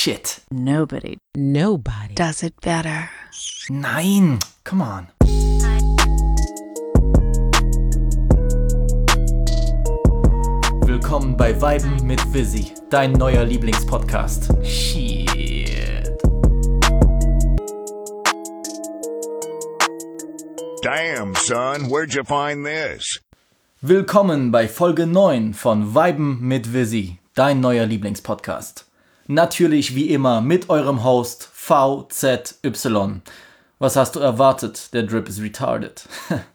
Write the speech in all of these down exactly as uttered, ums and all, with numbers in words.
Shit. Nobody. Nobody. Does it better. Nein, come on. Willkommen bei Viben mit Visi, dein neuer Lieblingspodcast. Shit. Damn, son, where'd you find this? Willkommen bei Folge neun von Viben mit Visi, dein neuer Lieblingspodcast. Natürlich wie immer mit eurem Host V Z Y. Was hast du erwartet? Der Drip is retarded.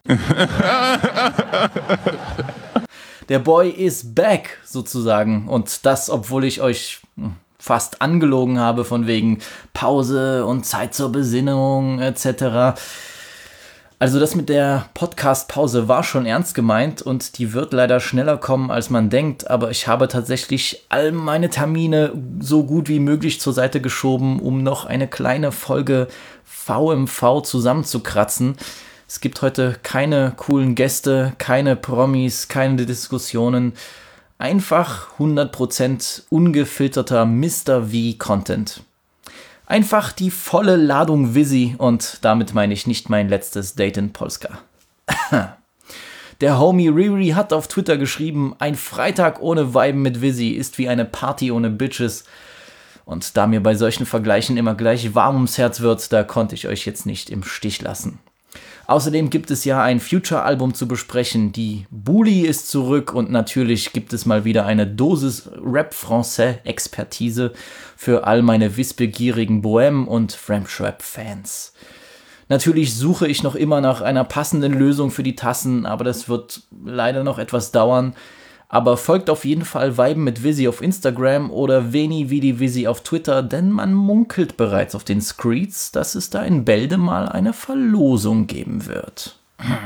Der Boy is back, sozusagen. Und das, obwohl ich euch fast angelogen habe von wegen Pause und Zeit zur Besinnung et cetera. Also das mit der Podcast-Pause war schon ernst gemeint und die wird leider schneller kommen, als man denkt. Aber ich habe tatsächlich all meine Termine so gut wie möglich zur Seite geschoben, um noch eine kleine Folge V M V zusammenzukratzen. Es gibt heute keine coolen Gäste, keine Promis, keine Diskussionen. Einfach hundert Prozent ungefilterter Mister V-Content. Einfach die volle Ladung Visi und damit meine ich nicht mein letztes Date in Polska. Der Homie Riri hat auf Twitter geschrieben, ein Freitag ohne Viben mit Visi ist wie eine Party ohne Bitches. Und da mir bei solchen Vergleichen immer gleich warm ums Herz wird, da konnte ich euch jetzt nicht im Stich lassen. Außerdem gibt es ja ein Future-Album zu besprechen, die Bully ist zurück und natürlich gibt es mal wieder eine Dosis Rap-Français-Expertise für all meine wissbegierigen Bohème- und French-Rap-Fans. Natürlich suche ich noch immer nach einer passenden Lösung für die Tassen, aber das wird leider noch etwas dauern. Aber folgt auf jeden Fall Viben mit Visi auf Instagram oder Veni Vidi Visi auf Twitter, denn man munkelt bereits auf den Screeds, dass es da in Bälde mal eine Verlosung geben wird.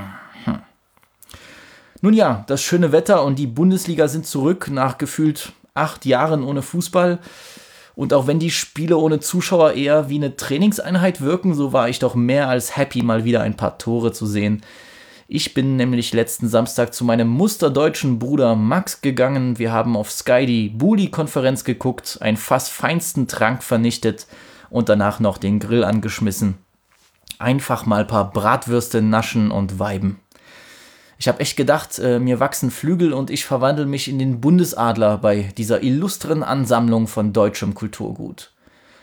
Nun ja, das schöne Wetter und die Bundesliga sind zurück nach gefühlt acht Jahren ohne Fußball. Und auch wenn die Spiele ohne Zuschauer eher wie eine Trainingseinheit wirken, so war ich doch mehr als happy, mal wieder ein paar Tore zu sehen. Ich bin nämlich letzten Samstag zu meinem musterdeutschen Bruder Max gegangen. Wir haben auf Sky die Bully-Konferenz geguckt, einen fast feinsten Trank vernichtet und danach noch den Grill angeschmissen. Einfach mal ein paar Bratwürste naschen und viben. Ich habe echt gedacht, äh, mir wachsen Flügel und ich verwandle mich in den Bundesadler bei dieser illustren Ansammlung von deutschem Kulturgut.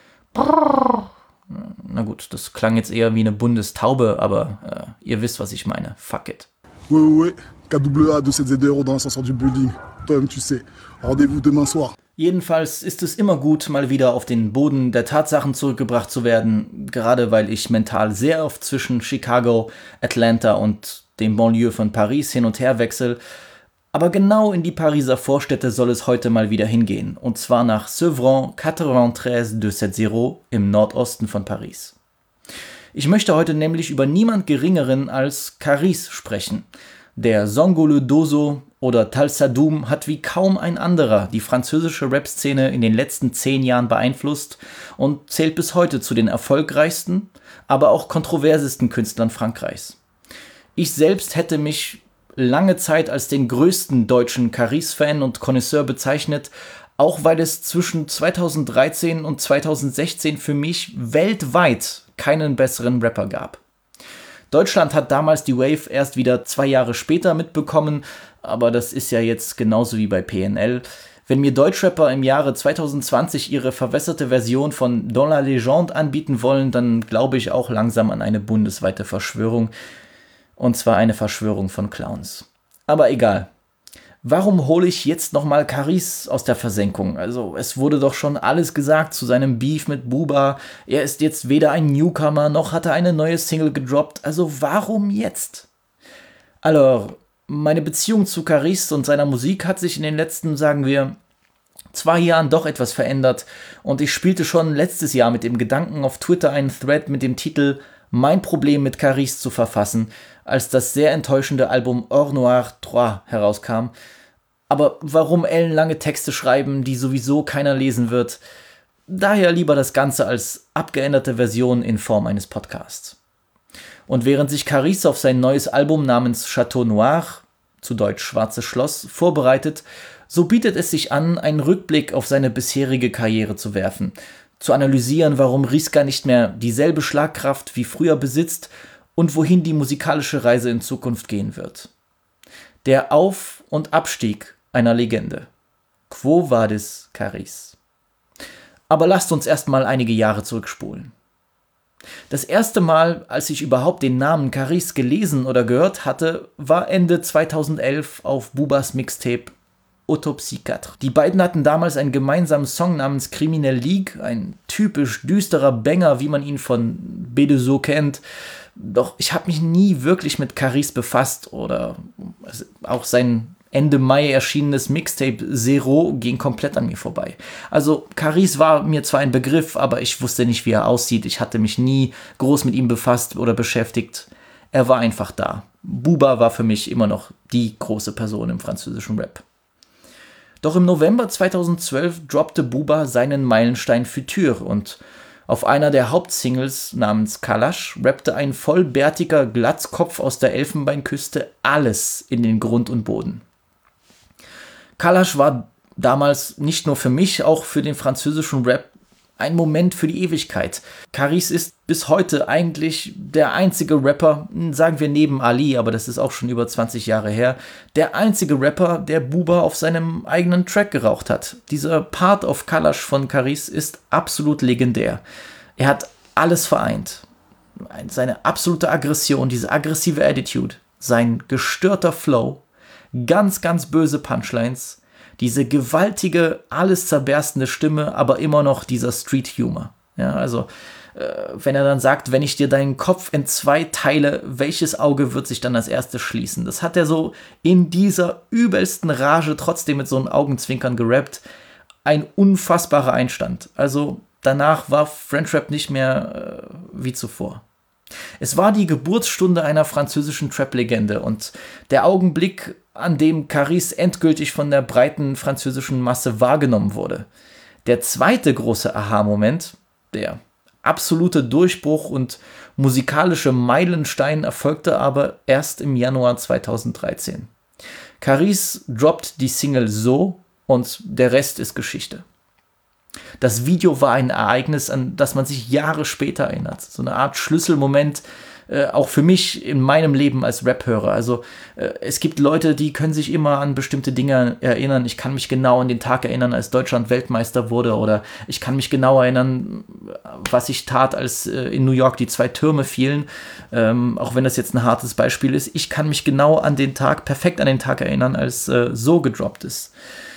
Brrr. Na gut, das klang jetzt eher wie eine Bundestaube, aber äh, ihr wisst, was ich meine. Fuck it. Ouais, ouais, ouais. K W A deux cent Euro dans l'ascenseur du building. Toi-même, tu sais. Rendez-vous demain soir. Jedenfalls ist es immer gut, mal wieder auf den Boden der Tatsachen zurückgebracht zu werden, gerade weil ich mental sehr oft zwischen Chicago, Atlanta und dem Banlieue von Paris hin und her wechsle. Aber genau in die Pariser Vorstädte soll es heute mal wieder hingehen, und zwar nach Sevran neununddreißig zweihundertsiebzig im Nordosten von Paris. Ich möchte heute nämlich über niemand Geringeren als Caris sprechen. Der Zongolo Dozo oder Tal Sadoum hat wie kaum ein anderer die französische Rap-Szene in den letzten zehn Jahren beeinflusst und zählt bis heute zu den erfolgreichsten, aber auch kontroversesten Künstlern Frankreichs. Ich selbst hätte mich lange Zeit als den größten deutschen Caris-Fan und Connoisseur bezeichnet, auch weil es zwischen zweitausenddreizehn und zweitausendsechzehn für mich weltweit keinen besseren Rapper gab. Deutschland hat damals die Wave erst wieder zwei Jahre später mitbekommen, aber das ist ja jetzt genauso wie bei P N L. Wenn mir Deutschrapper im Jahre zweitausendzwanzig ihre verwässerte Version von Dans la Légende anbieten wollen, dann glaube ich auch langsam an eine bundesweite Verschwörung. Und zwar eine Verschwörung von Clowns. Aber egal. Warum hole ich jetzt nochmal Caris aus der Versenkung? Also es wurde doch schon alles gesagt zu seinem Beef mit Booba. Er ist jetzt weder ein Newcomer, noch hat er eine neue Single gedroppt. Also warum jetzt? Alors, meine Beziehung zu Caris und seiner Musik hat sich in den letzten, sagen wir, zwei Jahren doch etwas verändert. Und ich spielte schon letztes Jahr mit dem Gedanken auf Twitter einen Thread mit dem Titel Mein Problem mit Caris zu verfassen, als das sehr enttäuschende Album Or Noir drei herauskam. Aber warum ellenlange Texte schreiben, die sowieso keiner lesen wird? Daher lieber das Ganze als abgeänderte Version in Form eines Podcasts. Und während sich Caris auf sein neues Album namens Chateau Noir, zu Deutsch Schwarzes Schloss, vorbereitet, so bietet es sich an, einen Rückblick auf seine bisherige Karriere zu werfen. zu analysieren, warum Rizka nicht mehr dieselbe Schlagkraft wie früher besitzt und wohin die musikalische Reise in Zukunft gehen wird. Der Auf- und Abstieg einer Legende. Quo vadis, Caris? Aber lasst uns erstmal einige Jahre zurückspulen. Das erste Mal, als ich überhaupt den Namen Caris gelesen oder gehört hatte, war Ende zweitausendelf auf Boobas Mixtape Autopsie vier. Die beiden hatten damals einen gemeinsamen Song namens Criminal League, ein typisch düsterer Banger, wie man ihn von B deux O kennt. Doch ich habe mich nie wirklich mit Caris befasst oder auch sein Ende Mai erschienenes Mixtape Zero ging komplett an mir vorbei. Also Caris war mir zwar ein Begriff, aber ich wusste nicht, wie er aussieht. Ich hatte mich nie groß mit ihm befasst oder beschäftigt. Er war einfach da. Booba war für mich immer noch die große Person im französischen Rap. Doch im November zweitausendzwölf droppte Booba seinen Meilenstein Futur und auf einer der Hauptsingles namens Kalash rappte ein vollbärtiger Glatzkopf aus der Elfenbeinküste alles in den Grund und Boden. Kalash war damals nicht nur für mich, auch für den französischen Rap ein Moment für die Ewigkeit. Caris ist bis heute eigentlich der einzige Rapper, sagen wir neben Ali, aber das ist auch schon über zwanzig Jahre her, der einzige Rapper, der Booba auf seinem eigenen Track geraucht hat. Dieser Part auf Kalash von Caris ist absolut legendär. Er hat alles vereint. Seine absolute Aggression, diese aggressive Attitude, sein gestörter Flow, ganz, ganz böse Punchlines, diese gewaltige, alles zerberstende Stimme, aber immer noch dieser Street-Humor. Ja, also, äh, wenn er dann sagt, wenn ich dir deinen Kopf in zwei teile, welches Auge wird sich dann als erstes schließen? Das hat er so in dieser übelsten Rage trotzdem mit so einem Augenzwinkern gerappt. Ein unfassbarer Einstand. Also, danach war French Rap nicht mehr äh, wie zuvor. Es war die Geburtsstunde einer französischen Trap-Legende und der Augenblick, an dem Caris endgültig von der breiten französischen Masse wahrgenommen wurde. Der zweite große Aha-Moment, der absolute Durchbruch und musikalische Meilenstein erfolgte aber erst im Januar zweitausenddreizehn. Caris droppt die Single So und der Rest ist Geschichte. Das Video war ein Ereignis, an das man sich Jahre später erinnert. So eine Art Schlüsselmoment, äh, auch für mich in meinem Leben als Rap-Hörer. Also äh, es gibt Leute, die können sich immer an bestimmte Dinge erinnern. Ich kann mich genau an den Tag erinnern, als Deutschland Weltmeister wurde. Oder ich kann mich genau erinnern, was ich tat, als äh, in New York die zwei Türme fielen. Ähm, auch wenn das jetzt ein hartes Beispiel ist. Ich kann mich genau an den Tag, perfekt an den Tag erinnern, als äh, So gedroppt ist.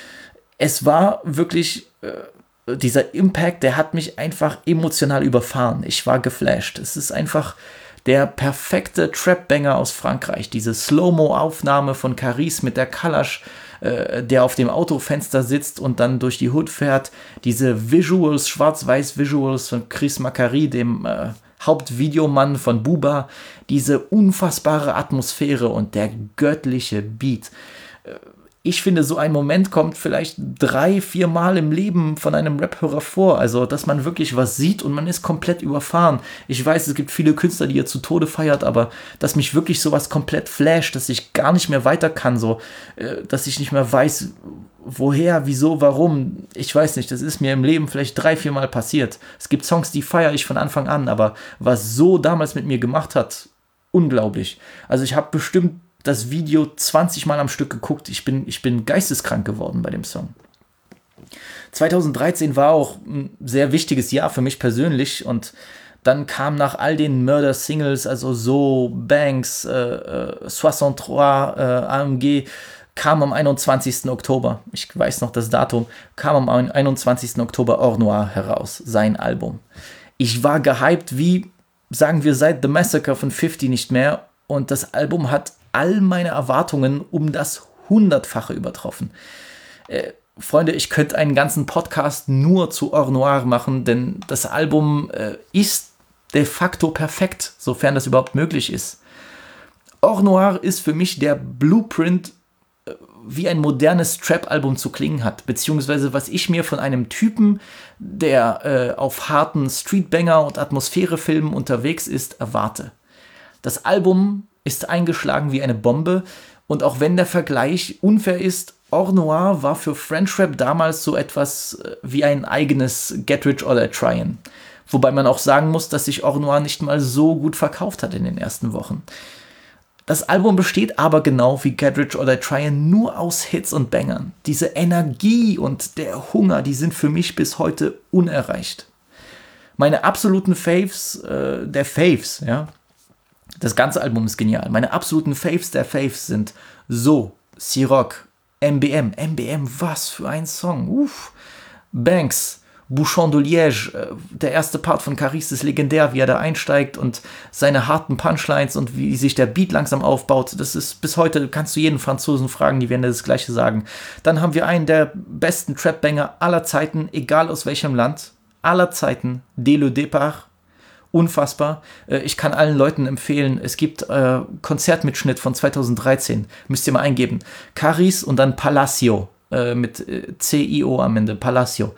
Es war wirklich... Äh, Dieser Impact, der hat mich einfach emotional überfahren. Ich war geflasht. Es ist einfach der perfekte Trap-Banger aus Frankreich. Diese Slow-Mo-Aufnahme von Caris mit der Kalash, äh, der auf dem Autofenster sitzt und dann durch die Hood fährt. Diese Visuals, Schwarz-Weiß-Visuals von Chris Macari, dem äh, Hauptvideomann von Booba. Diese unfassbare Atmosphäre und der göttliche Beat. Äh, Ich finde, so ein Moment kommt vielleicht drei, vier Mal im Leben von einem Rap-Hörer vor. Also, dass man wirklich was sieht und man ist komplett überfahren. Ich weiß, es gibt viele Künstler, die ihr zu Tode feiert, aber dass mich wirklich sowas komplett flasht, dass ich gar nicht mehr weiter kann, so, dass ich nicht mehr weiß, woher, wieso, warum. Ich weiß nicht, das ist mir im Leben vielleicht drei, vier Mal passiert. Es gibt Songs, die feiere ich von Anfang an, aber was so damals mit mir gemacht hat, unglaublich. Also, ich habe bestimmt das Video zwanzig Mal am Stück geguckt. Ich bin, ich bin geisteskrank geworden bei dem Song. zweitausenddreizehn war auch ein sehr wichtiges Jahr für mich persönlich und dann kam nach all den Murder-Singles, also So, Banks, äh, äh, dreiundsechzig, äh, A M G, kam am einundzwanzigsten Oktober, ich weiß noch das Datum, kam am einundzwanzigsten Oktober Or Noir heraus, sein Album. Ich war gehypt wie, sagen wir, seit The Massacre von fifty nicht mehr und das Album hat all meine Erwartungen um das Hundertfache übertroffen. Äh, Freunde, ich könnte einen ganzen Podcast nur zu Or Noir machen, denn das Album äh, ist de facto perfekt, sofern das überhaupt möglich ist. Or Noir ist für mich der Blueprint, äh, wie ein modernes Trap-Album zu klingen hat, beziehungsweise was ich mir von einem Typen, der äh, auf harten Streetbanger und Atmosphärefilmen unterwegs ist, erwarte. Das Album ist eingeschlagen wie eine Bombe und auch wenn der Vergleich unfair ist, Or Noir war für French Rap damals so etwas wie ein eigenes Get Rich or Die Tryin'. Wobei man auch sagen muss, dass sich Or Noir nicht mal so gut verkauft hat in den ersten Wochen. Das Album besteht aber genau wie Get Rich or Die Tryin' nur aus Hits und Bangern. Diese Energie und der Hunger, die sind für mich bis heute unerreicht. Meine absoluten Faves äh, der Faves, ja, das ganze Album ist genial. Meine absoluten Faves der Faves sind So, Siroc, M B M. M B M, was für ein Song. Uff. Banks, Bouchon de Liège, äh, der erste Part von Caris ist legendär, wie er da einsteigt und seine harten Punchlines und wie sich der Beat langsam aufbaut. Das ist bis heute, kannst du jeden Franzosen fragen, die werden das Gleiche sagen. Dann haben wir einen der besten Trap-Banger aller Zeiten, egal aus welchem Land, aller Zeiten, Dès le Départ. Unfassbar. Ich kann allen Leuten empfehlen, es gibt äh, Konzertmitschnitt von zweitausenddreizehn, müsst ihr mal eingeben. Caris und dann Palacio, äh, mit äh, C I O am Ende, Palacio.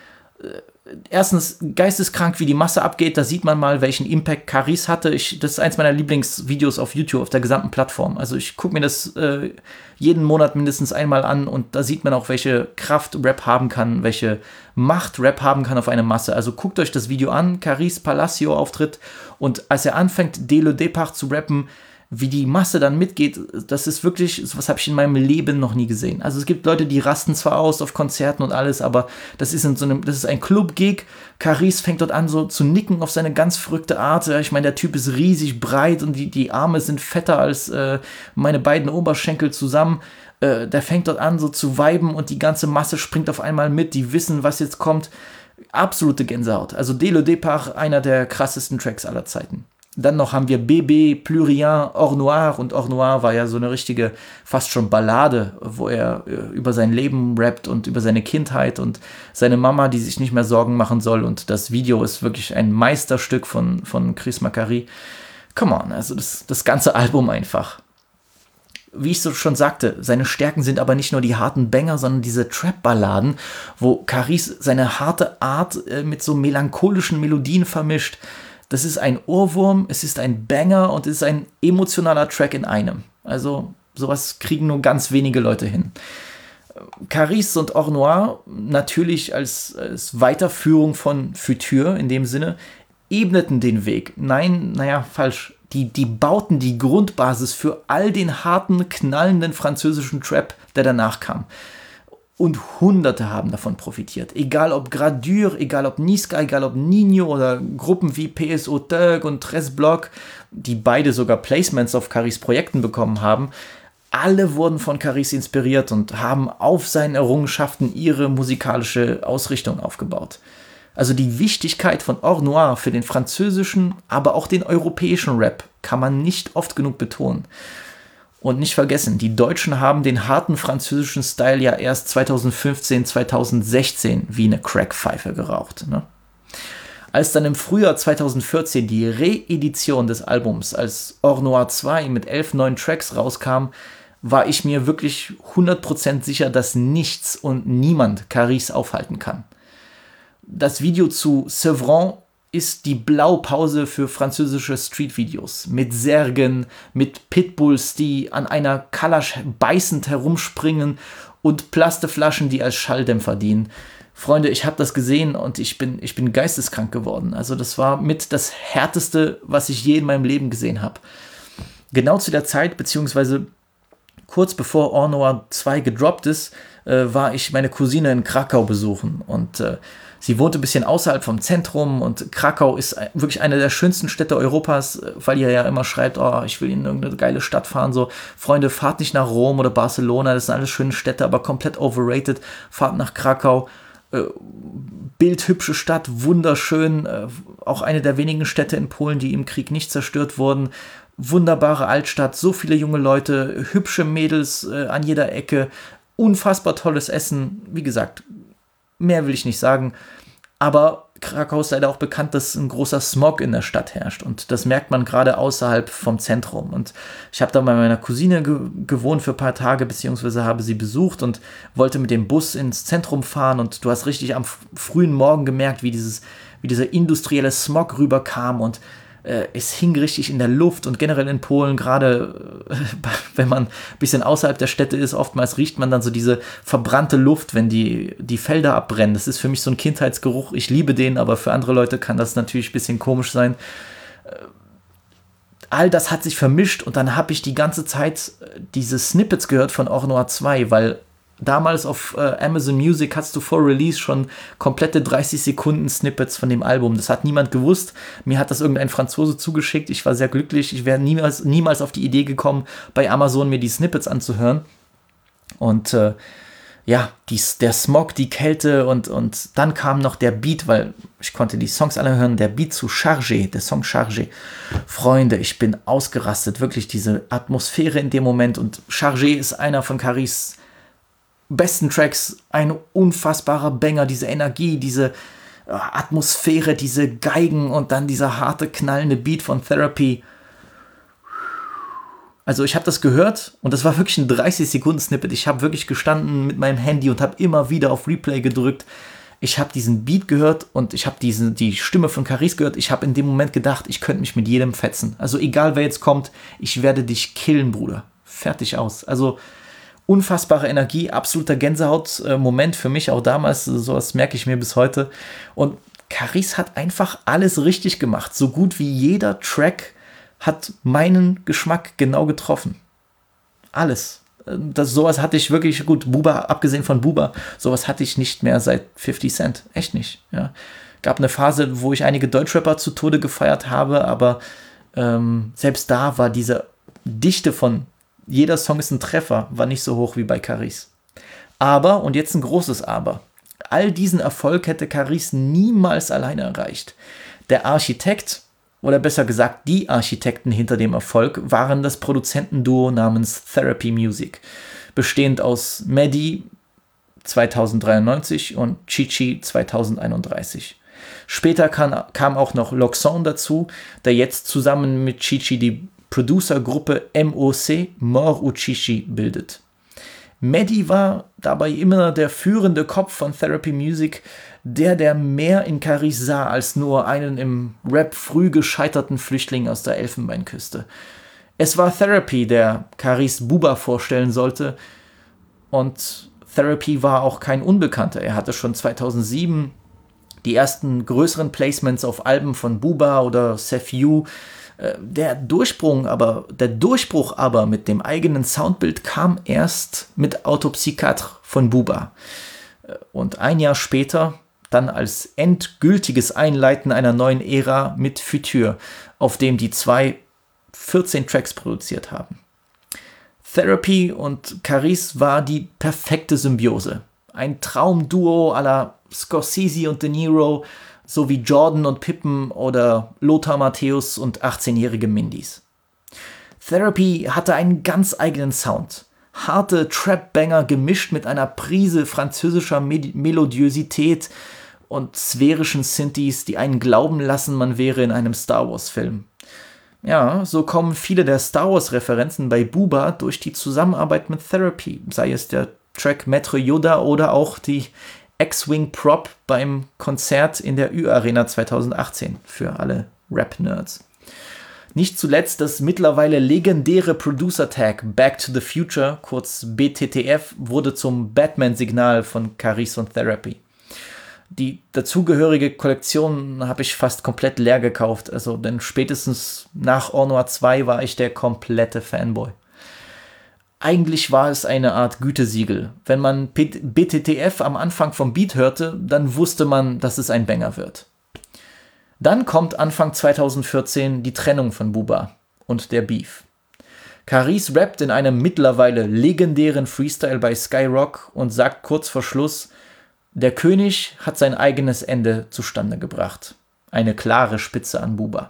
Äh, erstens, geisteskrank, wie die Masse abgeht, da sieht man mal, welchen Impact Caris hatte. Ich, das ist eins meiner Lieblingsvideos auf YouTube, auf der gesamten Plattform. Also ich gucke mir das äh, jeden Monat mindestens einmal an und da sieht man auch, welche Kraft Rap haben kann, welche Macht Rap haben kann auf eine Masse. Also guckt euch das Video an, Caris Palacio Auftritt, und als er anfängt, Dès le Départ zu rappen, wie die Masse dann mitgeht, das ist wirklich, sowas habe ich in meinem Leben noch nie gesehen. Also es gibt Leute, die rasten zwar aus auf Konzerten und alles, aber das ist in so einem, das ist ein Club-Gig. Caris fängt dort an, so zu nicken auf seine ganz verrückte Art. Ich meine, der Typ ist riesig breit und die, die Arme sind fetter als äh, meine beiden Oberschenkel zusammen. Äh, der fängt dort an, so zu viben und die ganze Masse springt auf einmal mit. Die wissen, was jetzt kommt. Absolute Gänsehaut. Also Dès le Départ, einer der krassesten Tracks aller Zeiten. Dann noch haben wir Bébé, Plus Rien, Or Noir. Und Or Noir war ja so eine richtige, fast schon Ballade, wo er äh, über sein Leben rappt und über seine Kindheit und seine Mama, die sich nicht mehr Sorgen machen soll. Und das Video ist wirklich ein Meisterstück von, von Chris Macari. Come on, also das, das ganze Album einfach. Wie ich so schon sagte, seine Stärken sind aber nicht nur die harten Banger, sondern diese Trap-Balladen, wo Caris seine harte Art äh, mit so melancholischen Melodien vermischt. Das ist ein Ohrwurm, es ist ein Banger und es ist ein emotionaler Track in einem. Also sowas kriegen nur ganz wenige Leute hin. Caris und Or Noir, natürlich als, als Weiterführung von Futur in dem Sinne, ebneten den Weg. Nein, naja, falsch. Die, die bauten die Grundbasis für all den harten, knallenden französischen Trap, der danach kam. Und Hunderte haben davon profitiert. Egal ob Gradure, egal ob Niska, egal ob Nino oder Gruppen wie P S O Thug und Tres Block, die beide sogar Placements auf Caris Projekten bekommen haben. Alle wurden von Caris inspiriert und haben auf seinen Errungenschaften ihre musikalische Ausrichtung aufgebaut. Also die Wichtigkeit von Or Noir für den französischen, aber auch den europäischen Rap kann man nicht oft genug betonen. Und nicht vergessen, die Deutschen haben den harten französischen Style ja erst zweitausendfünfzehn, zweitausendsechzehn wie eine Crackpfeife geraucht. Ne? Als dann im Frühjahr zweitausendvierzehn die Reedition des Albums als Or Noir zwei mit elf neuen Tracks rauskam, war ich mir wirklich hundert Prozent sicher, dass nichts und niemand Caris aufhalten kann. Das Video zu Sevran ist die Blaupause für französische Streetvideos. Mit Särgen, mit Pitbulls, die an einer Kalasch beißend herumspringen und Plasteflaschen, die als Schalldämpfer dienen. Freunde, ich habe das gesehen und ich bin, ich bin geisteskrank geworden. Also das war mit das Härteste, was ich je in meinem Leben gesehen habe. Genau zu der Zeit, beziehungsweise kurz bevor Or Noir zwei gedroppt ist, äh, war ich meine Cousine in Krakau besuchen und äh, sie wohnte ein bisschen außerhalb vom Zentrum und Krakau ist wirklich eine der schönsten Städte Europas, weil ihr ja immer schreibt, oh, ich will in irgendeine geile Stadt fahren. So, Freunde, fahrt nicht nach Rom oder Barcelona, das sind alles schöne Städte, aber komplett overrated. Fahrt nach Krakau, äh, bildhübsche Stadt, wunderschön, äh, auch eine der wenigen Städte in Polen, die im Krieg nicht zerstört wurden. Wunderbare Altstadt, so viele junge Leute, hübsche Mädels äh, an jeder Ecke, unfassbar tolles Essen, wie gesagt, mehr will ich nicht sagen, aber Krakau ist leider auch bekannt, dass ein großer Smog in der Stadt herrscht und das merkt man gerade außerhalb vom Zentrum. Und ich habe da bei meiner Cousine ge- gewohnt für ein paar Tage, beziehungsweise habe sie besucht und wollte mit dem Bus ins Zentrum fahren und du hast richtig am f- frühen Morgen gemerkt, wie dieses, wie dieser industrielle Smog rüberkam und Äh, es hing richtig in der Luft und generell in Polen, gerade äh, wenn man ein bisschen außerhalb der Städte ist, oftmals riecht man dann so diese verbrannte Luft, wenn die, die Felder abbrennen. Das ist für mich so ein Kindheitsgeruch. Ich liebe den, aber für andere Leute kann das natürlich ein bisschen komisch sein. Äh, all das hat sich vermischt und dann habe ich die ganze Zeit diese Snippets gehört von Or Noir zwei, weil damals auf äh, Amazon Music hast du vor Release schon komplette dreißig Sekunden Snippets von dem Album. Das hat niemand gewusst. Mir hat das irgendein Franzose zugeschickt. Ich war sehr glücklich. Ich wäre niemals, niemals auf die Idee gekommen, bei Amazon mir die Snippets anzuhören. Und äh, ja, die, der Smog, die Kälte und, und dann kam noch der Beat, weil ich konnte die Songs alle hören, der Beat zu Chargé, der Song Chargé. Freunde, ich bin ausgerastet. Wirklich diese Atmosphäre in dem Moment. Und Chargé ist einer von Caris besten Tracks, ein unfassbarer Banger, diese Energie, diese äh, Atmosphäre, diese Geigen und dann dieser harte, knallende Beat von Therapy. Also ich habe das gehört und das war wirklich ein dreißig Sekunden Snippet. Ich habe wirklich gestanden mit meinem Handy und habe immer wieder auf Replay gedrückt. Ich habe diesen Beat gehört und ich habe diese die Stimme von Caris gehört. Ich habe in dem Moment gedacht, ich könnte mich mit jedem fetzen. Also egal wer jetzt kommt, ich werde dich killen, Bruder. Fertig aus. Also unfassbare Energie, absoluter Gänsehaut-Moment für mich auch damals, sowas merke ich mir bis heute. Und Caris hat einfach alles richtig gemacht. So gut wie jeder Track hat meinen Geschmack genau getroffen. Alles. Das, sowas hatte ich wirklich, gut, Buba, abgesehen von Buba, sowas hatte ich nicht mehr seit fifty Cent. Echt nicht. Ja. Gab eine Phase, wo ich einige Deutschrapper zu Tode gefeiert habe, aber ähm, selbst da war diese Dichte von jeder Song ist ein Treffer, war nicht so hoch wie bei Caris. Aber, und jetzt ein großes Aber, all diesen Erfolg hätte Caris niemals alleine erreicht. Der Architekt, oder besser gesagt die Architekten hinter dem Erfolg, waren das Produzentenduo namens Therapy Music, bestehend aus Mehdi zweitausenddreiundneunzig und Chichi zweitausendeinunddreißig. Später kam, kam auch noch Loxone dazu, der jetzt zusammen mit Chichi die Producergruppe M O C, Mor ou Chichi, bildet. Mehdi war dabei immer der führende Kopf von Therapy Music, der der mehr in Caris sah als nur einen im Rap früh gescheiterten Flüchtling aus der Elfenbeinküste. Es war Therapy, der Caris Buba vorstellen sollte, und Therapy war auch kein Unbekannter. Er hatte schon zweitausendsieben die ersten größeren Placements auf Alben von Buba oder Seth U. Der Durchbruch aber, der Durchbruch aber mit dem eigenen Soundbild kam erst mit Autopsychiatre von Buba. Und ein Jahr später dann als endgültiges Einleiten einer neuen Ära mit Future, auf dem die zwei vierzehn Tracks produziert haben. Therapy und Caris war die perfekte Symbiose. Ein Traumduo à la Scorsese und De Niro, sowie Jordan und Pippen oder Lothar Matthäus und achtzehnjährige Mindys. Therapy hatte einen ganz eigenen Sound. Harte Trap-Banger gemischt mit einer Prise französischer Med- Melodiosität und sphärischen Synthes, die einen glauben lassen, man wäre in einem Star Wars-Film. Ja, so kommen viele der Star Wars-Referenzen bei Buba durch die Zusammenarbeit mit Therapy, sei es der Track Maître Yoda oder auch die X-Wing Prop beim Konzert in der Ü-Arena zweitausendachtzehn für alle Rap-Nerds. Nicht zuletzt das mittlerweile legendäre Producer-Tag Back to the Future, kurz B T T F, wurde zum Batman-Signal von Caris und Therapy. Die dazugehörige Kollektion habe ich fast komplett leer gekauft, also denn spätestens nach Or Noir zwei war ich der komplette Fanboy. Eigentlich war es eine Art Gütesiegel. Wenn man B T T F am Anfang vom Beat hörte, dann wusste man, dass es ein Banger wird. Dann kommt Anfang zweitausendvierzehn die Trennung von Buba und der Beef. Caris rappt in einem mittlerweile legendären Freestyle bei Skyrock und sagt kurz vor Schluss, der König hat sein eigenes Ende zustande gebracht. Eine klare Spitze an Buba.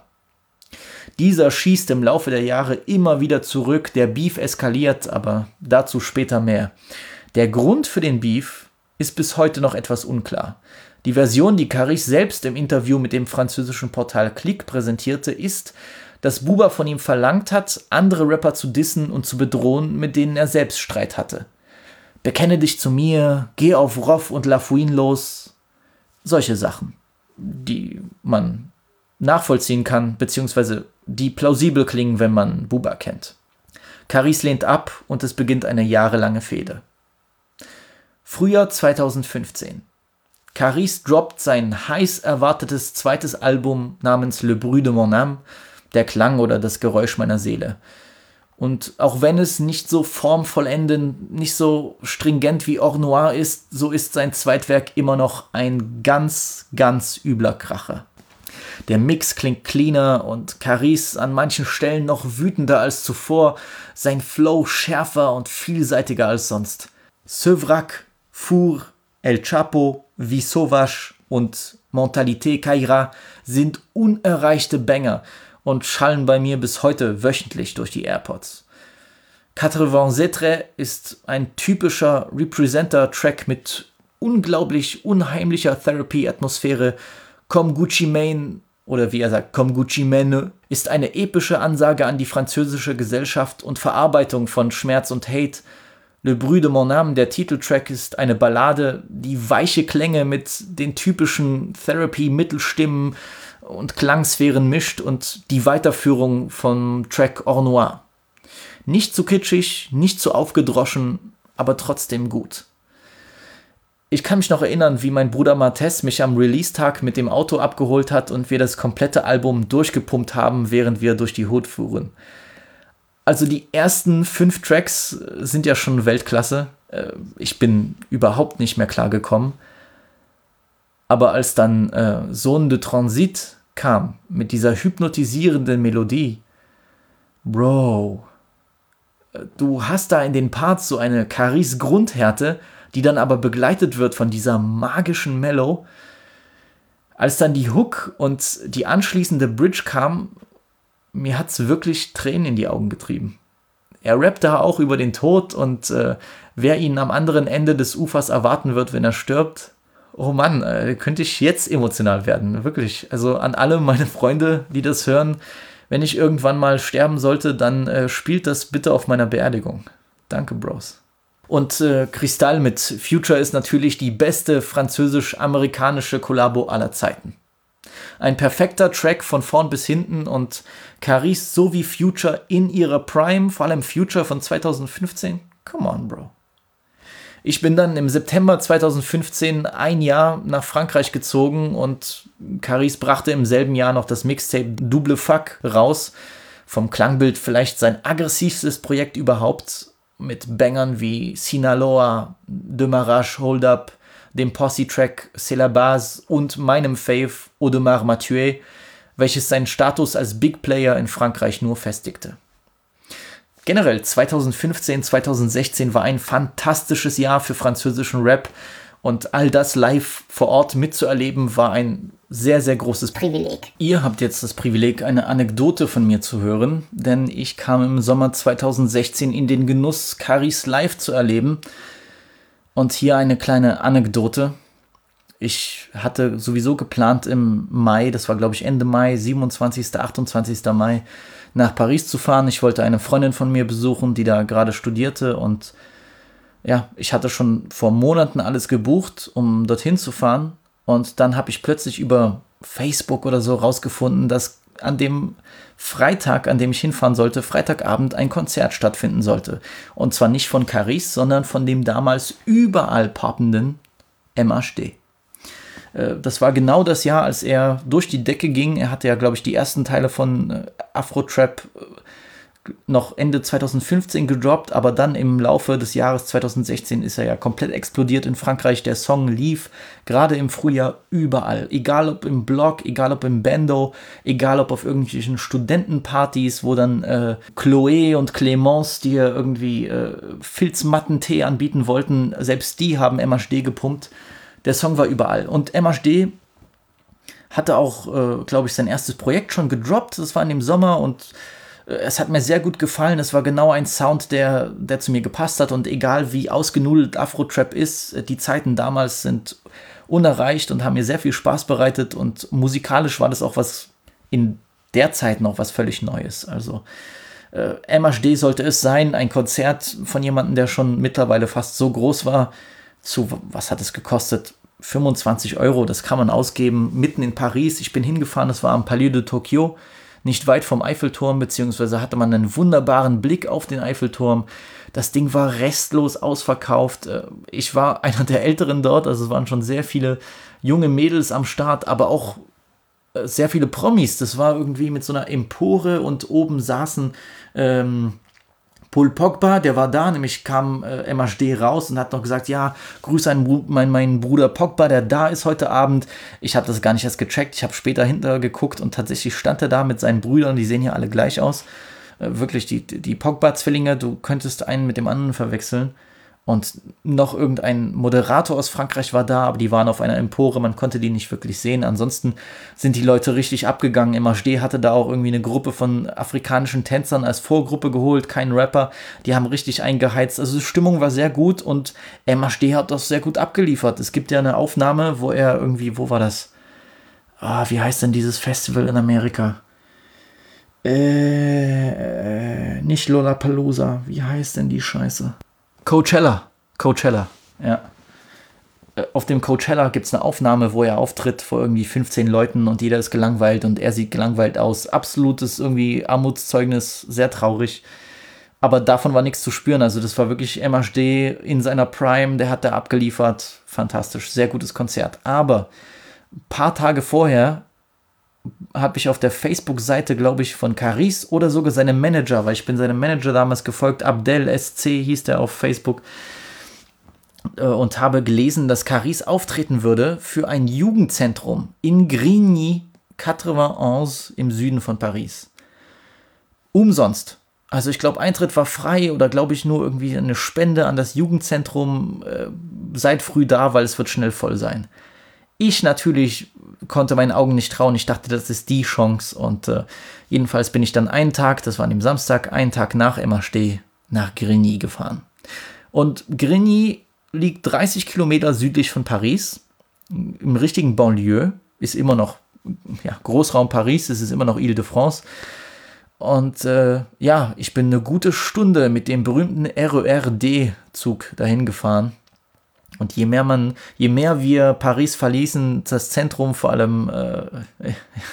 Dieser schießt im Laufe der Jahre immer wieder zurück, der Beef eskaliert, aber dazu später mehr. Der Grund für den Beef ist bis heute noch etwas unklar. Die Version, die Caris selbst im Interview mit dem französischen Portal Click präsentierte, ist, dass Buba von ihm verlangt hat, andere Rapper zu dissen und zu bedrohen, mit denen er selbst Streit hatte. Bekenne dich zu mir, geh auf Rof und La Fouine los. Solche Sachen, die man nachvollziehen kann, beziehungsweise die plausibel klingen, wenn man Booba kennt. Caris lehnt ab und es beginnt eine jahrelange Fehde. Frühjahr zweitausendfünfzehn. Caris droppt sein heiß erwartetes zweites Album namens Le Bruit de mon âme, der Klang oder das Geräusch meiner Seele. Und auch wenn es nicht so formvollendend, nicht so stringent wie Or Noir ist, so ist sein Zweitwerk immer noch ein ganz, ganz übler Kracher. Der Mix klingt cleaner und Caris an manchen Stellen noch wütender als zuvor, sein Flow schärfer und vielseitiger als sonst. Sevrac, Four, El Chapo, Vie Sauvage und Mentalité Caïra sind unerreichte Banger und schallen bei mir bis heute wöchentlich durch die AirPods. quatre-vingts ist ein typischer Representer-Track mit unglaublich unheimlicher Therapy-Atmosphäre. Comme Gucci Mane, oder wie er sagt, Comme Gucci Mane, ist eine epische Ansage an die französische Gesellschaft und Verarbeitung von Schmerz und Hate. Le Bruit de mon âme, der Titeltrack, ist eine Ballade, die weiche Klänge mit den typischen Therapy-Mittelstimmen und Klangsphären mischt und die Weiterführung vom Track Or Noir. Nicht zu kitschig, nicht zu aufgedroschen, aber trotzdem gut. Ich kann mich noch erinnern, wie mein Bruder Martes mich am Release-Tag mit dem Auto abgeholt hat und wir das komplette Album durchgepumpt haben, während wir durch die Hood fuhren. Also die ersten fünf Tracks sind ja schon Weltklasse. Ich bin überhaupt nicht mehr klargekommen. Aber als dann äh, Zone de Transit kam, mit dieser hypnotisierenden Melodie, Bro, du hast da in den Parts so eine Caris-Grundhärte, die dann aber begleitet wird von dieser magischen Mellow. Als dann die Hook und die anschließende Bridge kam, mir hat's wirklich Tränen in die Augen getrieben. Er rappt da auch über den Tod und äh, wer ihn am anderen Ende des Ufers erwarten wird, wenn er stirbt. Oh Mann, äh, könnte ich jetzt emotional werden, wirklich. Also an alle meine Freunde, die das hören, wenn ich irgendwann mal sterben sollte, dann äh, spielt das bitte auf meiner Beerdigung. Danke, Bros. Und äh, Kristall mit Future ist natürlich die beste französisch-amerikanische Kollabo aller Zeiten. Ein perfekter Track von vorn bis hinten und Caris sowie Future in ihrer Prime, vor allem Future von zweitausendfünfzehn. Come on, Bro. Ich bin dann im September zweitausendfünfzehn ein Jahr nach Frankreich gezogen und Caris brachte im selben Jahr noch das Mixtape Double Fuck raus. Vom Klangbild vielleicht sein aggressivstes Projekt überhaupt, mit Bangern wie Sinaloa, Demarrage, Hold Up, dem Posse-Track C'est la Base und meinem Fave Audemars m'a tué, welches seinen Status als Big Player in Frankreich nur festigte. Generell zweitausendfünfzehn, zweitausendsechzehn war ein fantastisches Jahr für französischen Rap und all das live vor Ort mitzuerleben war ein sehr, sehr großes Privileg. Ihr habt jetzt das Privileg, eine Anekdote von mir zu hören, denn ich kam im Sommer zweitausendsechzehn in den Genuss, Caris live zu erleben. Und hier eine kleine Anekdote. Ich hatte sowieso geplant im Mai, das war glaube ich Ende Mai, siebenundzwanzigsten, achtundzwanzigsten Mai, nach Paris zu fahren. Ich wollte eine Freundin von mir besuchen, die da gerade studierte und ja, ich hatte schon vor Monaten alles gebucht, um dorthin zu fahren und dann habe ich plötzlich über Facebook oder so rausgefunden, dass an dem Freitag, an dem ich hinfahren sollte, Freitagabend ein Konzert stattfinden sollte. Und zwar nicht von Caris, sondern von dem damals überall poppenden M H D. Das war genau das Jahr, als er durch die Decke ging. Er hatte ja, glaube ich, die ersten Teile von Afro-Trap noch Ende zweitausendfünfzehn gedroppt, aber dann im Laufe des Jahres zweitausendsechzehn ist er ja komplett explodiert in Frankreich. Der Song lief gerade im Frühjahr überall. Egal ob im Blog, egal ob im Bando, egal ob auf irgendwelchen Studentenpartys, wo dann äh, Chloé und Clémence, die ja irgendwie äh, Filzmattentee anbieten wollten, selbst die haben M H D gepumpt. Der Song war überall. Und M H D hatte auch, äh, glaube ich, sein erstes Projekt schon gedroppt. Das war in dem Sommer und es hat mir sehr gut gefallen. Es war genau ein Sound, der, der zu mir gepasst hat. Und egal wie ausgenudelt Afro-Trap ist, die Zeiten damals sind unerreicht und haben mir sehr viel Spaß bereitet. Und musikalisch war das auch was in der Zeit noch was völlig Neues. Also äh, M H D sollte es sein. Ein Konzert von jemandem, der schon mittlerweile fast so groß war. Zu, was hat es gekostet? fünfundzwanzig Euro, das kann man ausgeben, mitten in Paris. Ich bin hingefahren, das war am Palais de Tokyo, nicht weit vom Eiffelturm, beziehungsweise hatte man einen wunderbaren Blick auf den Eiffelturm. Das Ding war restlos ausverkauft. Ich war einer der Älteren dort, also es waren schon sehr viele junge Mädels am Start, aber auch sehr viele Promis. Das war irgendwie mit so einer Empore und oben saßen ähm, Paul Pogba, der war da, nämlich kam äh, M H D raus und hat noch gesagt, ja, grüße einen, mein, meinen Bruder Pogba, der da ist heute Abend. Ich habe das gar nicht erst gecheckt, ich habe später hinter geguckt und tatsächlich stand er da mit seinen Brüdern, die sehen ja alle gleich aus. Äh, wirklich, die, die Pogba-Zwillinge, du könntest einen mit dem anderen verwechseln. Und noch irgendein Moderator aus Frankreich war da, aber die waren auf einer Empore, man konnte die nicht wirklich sehen. Ansonsten sind die Leute richtig abgegangen. M H D hatte da auch irgendwie eine Gruppe von afrikanischen Tänzern als Vorgruppe geholt, kein Rapper. Die haben richtig eingeheizt. Also die Stimmung war sehr gut und M H D hat das sehr gut abgeliefert. Es gibt ja eine Aufnahme, wo er irgendwie, wo war das? Ah, wie heißt denn dieses Festival in Amerika? Äh, nicht Lollapalooza. Wie heißt denn die Scheiße? Coachella, Coachella, ja. Auf dem Coachella gibt es eine Aufnahme, wo er auftritt vor irgendwie fünfzehn Leuten und jeder ist gelangweilt und er sieht gelangweilt aus. Absolutes irgendwie Armutszeugnis, sehr traurig. Aber davon war nichts zu spüren. Also das war wirklich M H D in seiner Prime, der hat da abgeliefert. Fantastisch, sehr gutes Konzert. Aber ein paar Tage vorher habe ich auf der Facebook-Seite, glaube ich, von Caris oder sogar seinem Manager, weil ich bin seinem Manager damals gefolgt, Abdel S C hieß der auf Facebook, äh, und habe gelesen, dass Caris auftreten würde für ein Jugendzentrum in Grigny neunundachtzig im Süden von Paris. Umsonst. Also ich glaube, Eintritt war frei oder glaube ich nur irgendwie eine Spende an das Jugendzentrum. Äh, seid früh da, weil es wird schnell voll sein. Ich natürlich konnte meinen Augen nicht trauen. Ich dachte, das ist die Chance. Und äh, jedenfalls bin ich dann einen Tag, das war an dem Samstag, einen Tag nach M H D nach Grigny gefahren. Und Grigny liegt dreißig Kilometer südlich von Paris, im richtigen Banlieue, ist immer noch ja, Großraum Paris, es ist immer noch Ile-de-France. Und äh, ja, ich bin eine gute Stunde mit dem berühmten R E R D-Zug dahin gefahren. Und je mehr man, je mehr wir Paris verließen, das Zentrum, vor allem äh,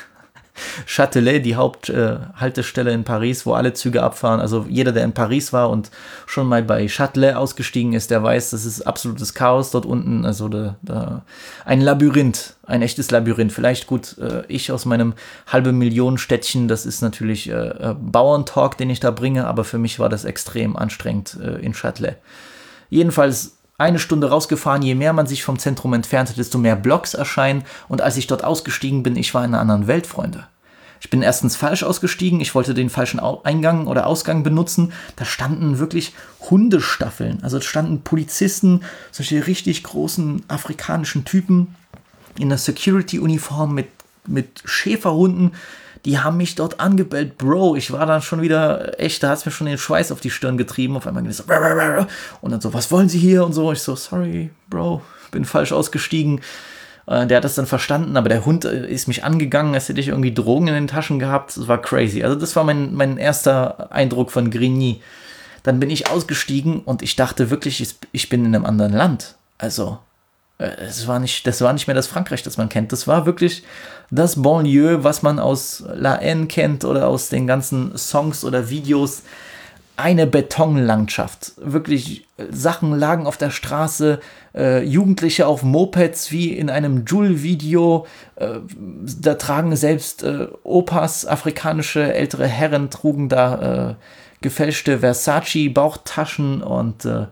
Châtelet, die Haupthaltestelle äh, in Paris, wo alle Züge abfahren. Also jeder, der in Paris war und schon mal bei Châtelet ausgestiegen ist, der weiß, das ist absolutes Chaos dort unten. Also da, da ein Labyrinth, ein echtes Labyrinth. Vielleicht gut, äh, ich aus meinem halbe Millionen Städtchen, das ist natürlich äh, Bauerntalk, den ich da bringe, aber für mich war das extrem anstrengend äh, in Châtelet. Jedenfalls eine Stunde rausgefahren, je mehr man sich vom Zentrum entfernte, desto mehr Blocks erscheinen. Und als ich dort ausgestiegen bin, ich war in einer anderen Welt, Freunde. Ich bin erstens falsch ausgestiegen, ich wollte den falschen Eingang oder Ausgang benutzen. Da standen wirklich Hundestaffeln, also standen Polizisten, solche richtig großen afrikanischen Typen in der Security-Uniform mit, mit Schäferhunden. Die haben mich dort angebellt, Bro. Ich war dann schon wieder, echt, da hat es mir schon den Schweiß auf die Stirn getrieben. Auf einmal ging es so, und dann so, was wollen Sie hier? Und so, ich so, sorry, Bro, bin falsch ausgestiegen. Äh, der hat das dann verstanden, aber der Hund äh, ist mich angegangen, als hätte ich irgendwie Drogen in den Taschen gehabt. Das war crazy. Also das war mein, mein erster Eindruck von Grigny. Dann bin ich ausgestiegen und ich dachte wirklich, ich bin in einem anderen Land. Also, Es war nicht, das war nicht mehr das Frankreich, das man kennt. Das war wirklich das Banlieue, was man aus La Haine kennt oder aus den ganzen Songs oder Videos. Eine Betonlandschaft. Wirklich, Sachen lagen auf der Straße, äh, Jugendliche auf Mopeds wie in einem Joule-Video. Äh, da tragen selbst äh, Opas, afrikanische ältere Herren, trugen da äh, gefälschte Versace-Bauchtaschen und äh,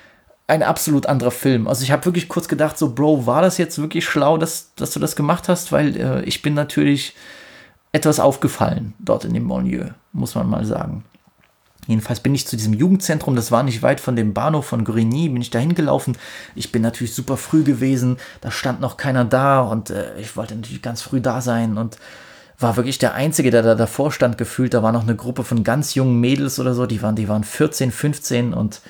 ein absolut anderer Film. Also ich habe wirklich kurz gedacht, so Bro, war das jetzt wirklich schlau, dass, dass du das gemacht hast? Weil äh, ich bin natürlich etwas aufgefallen dort in dem Banlieue, muss man mal sagen. Jedenfalls bin ich zu diesem Jugendzentrum, das war nicht weit von dem Bahnhof von Grigny, bin ich da hingelaufen. Ich bin natürlich super früh gewesen, da stand noch keiner da und äh, ich wollte natürlich ganz früh da sein und war wirklich der Einzige, der da davor stand, gefühlt. Da war noch eine Gruppe von ganz jungen Mädels oder so, die waren, die waren vierzehn, fünfzehn und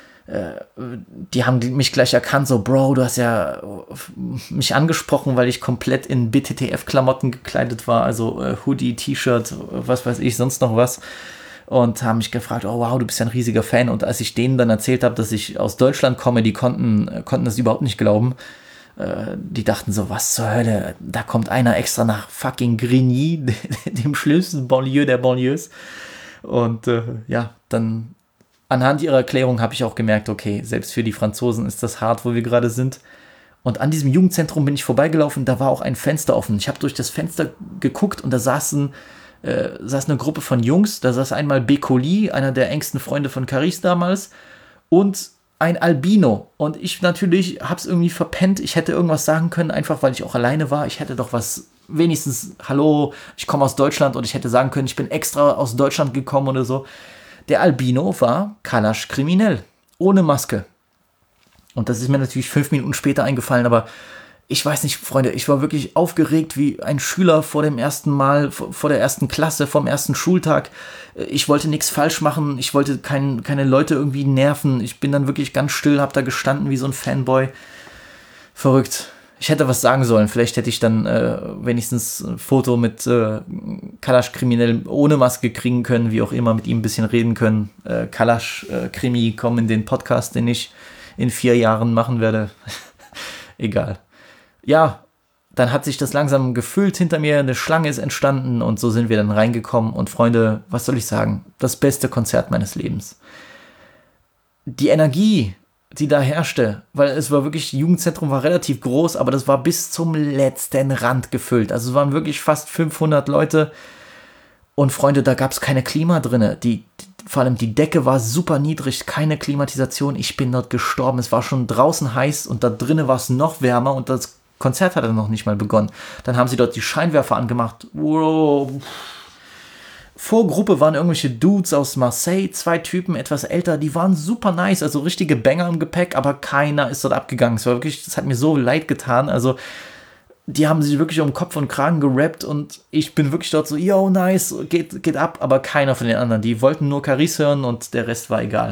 die haben mich gleich erkannt, so Bro, du hast ja mich angesprochen, weil ich komplett in B T T F-Klamotten gekleidet war, also äh, Hoodie, T-Shirt, was weiß ich, sonst noch was, und haben mich gefragt, oh wow, du bist ja ein riesiger Fan, und als ich denen dann erzählt habe, dass ich aus Deutschland komme, die konnten, konnten das überhaupt nicht glauben. Äh, die dachten so, was zur Hölle, da kommt einer extra nach fucking Grigny, dem schlimmsten Banlieue der Banlieues. Und äh, ja, dann anhand ihrer Erklärung habe ich auch gemerkt, okay, selbst für die Franzosen ist das hart, wo wir gerade sind. Und an diesem Jugendzentrum bin ich vorbeigelaufen, da war auch ein Fenster offen. Ich habe durch das Fenster geguckt und da saßen, äh, saß eine Gruppe von Jungs. Da saß einmal Bekoli, einer der engsten Freunde von Carice damals, und ein Albino. Und ich natürlich habe es irgendwie verpennt. Ich hätte irgendwas sagen können, einfach weil ich auch alleine war. Ich hätte doch was, wenigstens, hallo, ich komme aus Deutschland, und ich hätte sagen können, ich bin extra aus Deutschland gekommen oder so. Der Albino war Kalash kriminell, ohne Maske. Und das ist mir natürlich fünf Minuten später eingefallen, aber ich weiß nicht, Freunde, ich war wirklich aufgeregt wie ein Schüler vor dem ersten Mal, vor der ersten Klasse, vom ersten Schultag. Ich wollte nichts falsch machen, ich wollte kein, keine Leute irgendwie nerven. Ich bin dann wirklich ganz still, hab da gestanden wie so ein Fanboy. Verrückt. Ich hätte was sagen sollen. Vielleicht hätte ich dann äh, wenigstens ein Foto mit äh, Kalash kriminell ohne Maske kriegen können, wie auch immer, mit ihm ein bisschen reden können. Äh, Kalash äh, Krimi, komm in den Podcast, den ich in vier Jahren machen werde. Egal. Ja, dann hat sich das langsam gefüllt hinter mir, eine Schlange ist entstanden und so sind wir dann reingekommen. Und Freunde, was soll ich sagen? Das beste Konzert meines Lebens. Die Energie, die da herrschte, weil es war wirklich, das Jugendzentrum war relativ groß, aber das war bis zum letzten Rand gefüllt. Also es waren wirklich fast fünfhundert Leute und Freunde, da gab es keine Klima drin. Die, vor allem die Decke war super niedrig, keine Klimatisation. Ich bin dort gestorben. Es war schon draußen heiß und da drinnen war es noch wärmer und das Konzert hatte noch nicht mal begonnen. Dann haben sie dort die Scheinwerfer angemacht. Wow. Vorgruppe waren irgendwelche Dudes aus Marseille, zwei Typen, etwas älter, die waren super nice, also richtige Banger im Gepäck, aber keiner ist dort abgegangen. Es war wirklich, das hat mir so leid getan, also die haben sich wirklich um Kopf und Kragen gerappt und ich bin wirklich dort so, yo, nice, geht, geht ab, aber keiner von den anderen, die wollten nur Carice hören und der Rest war egal.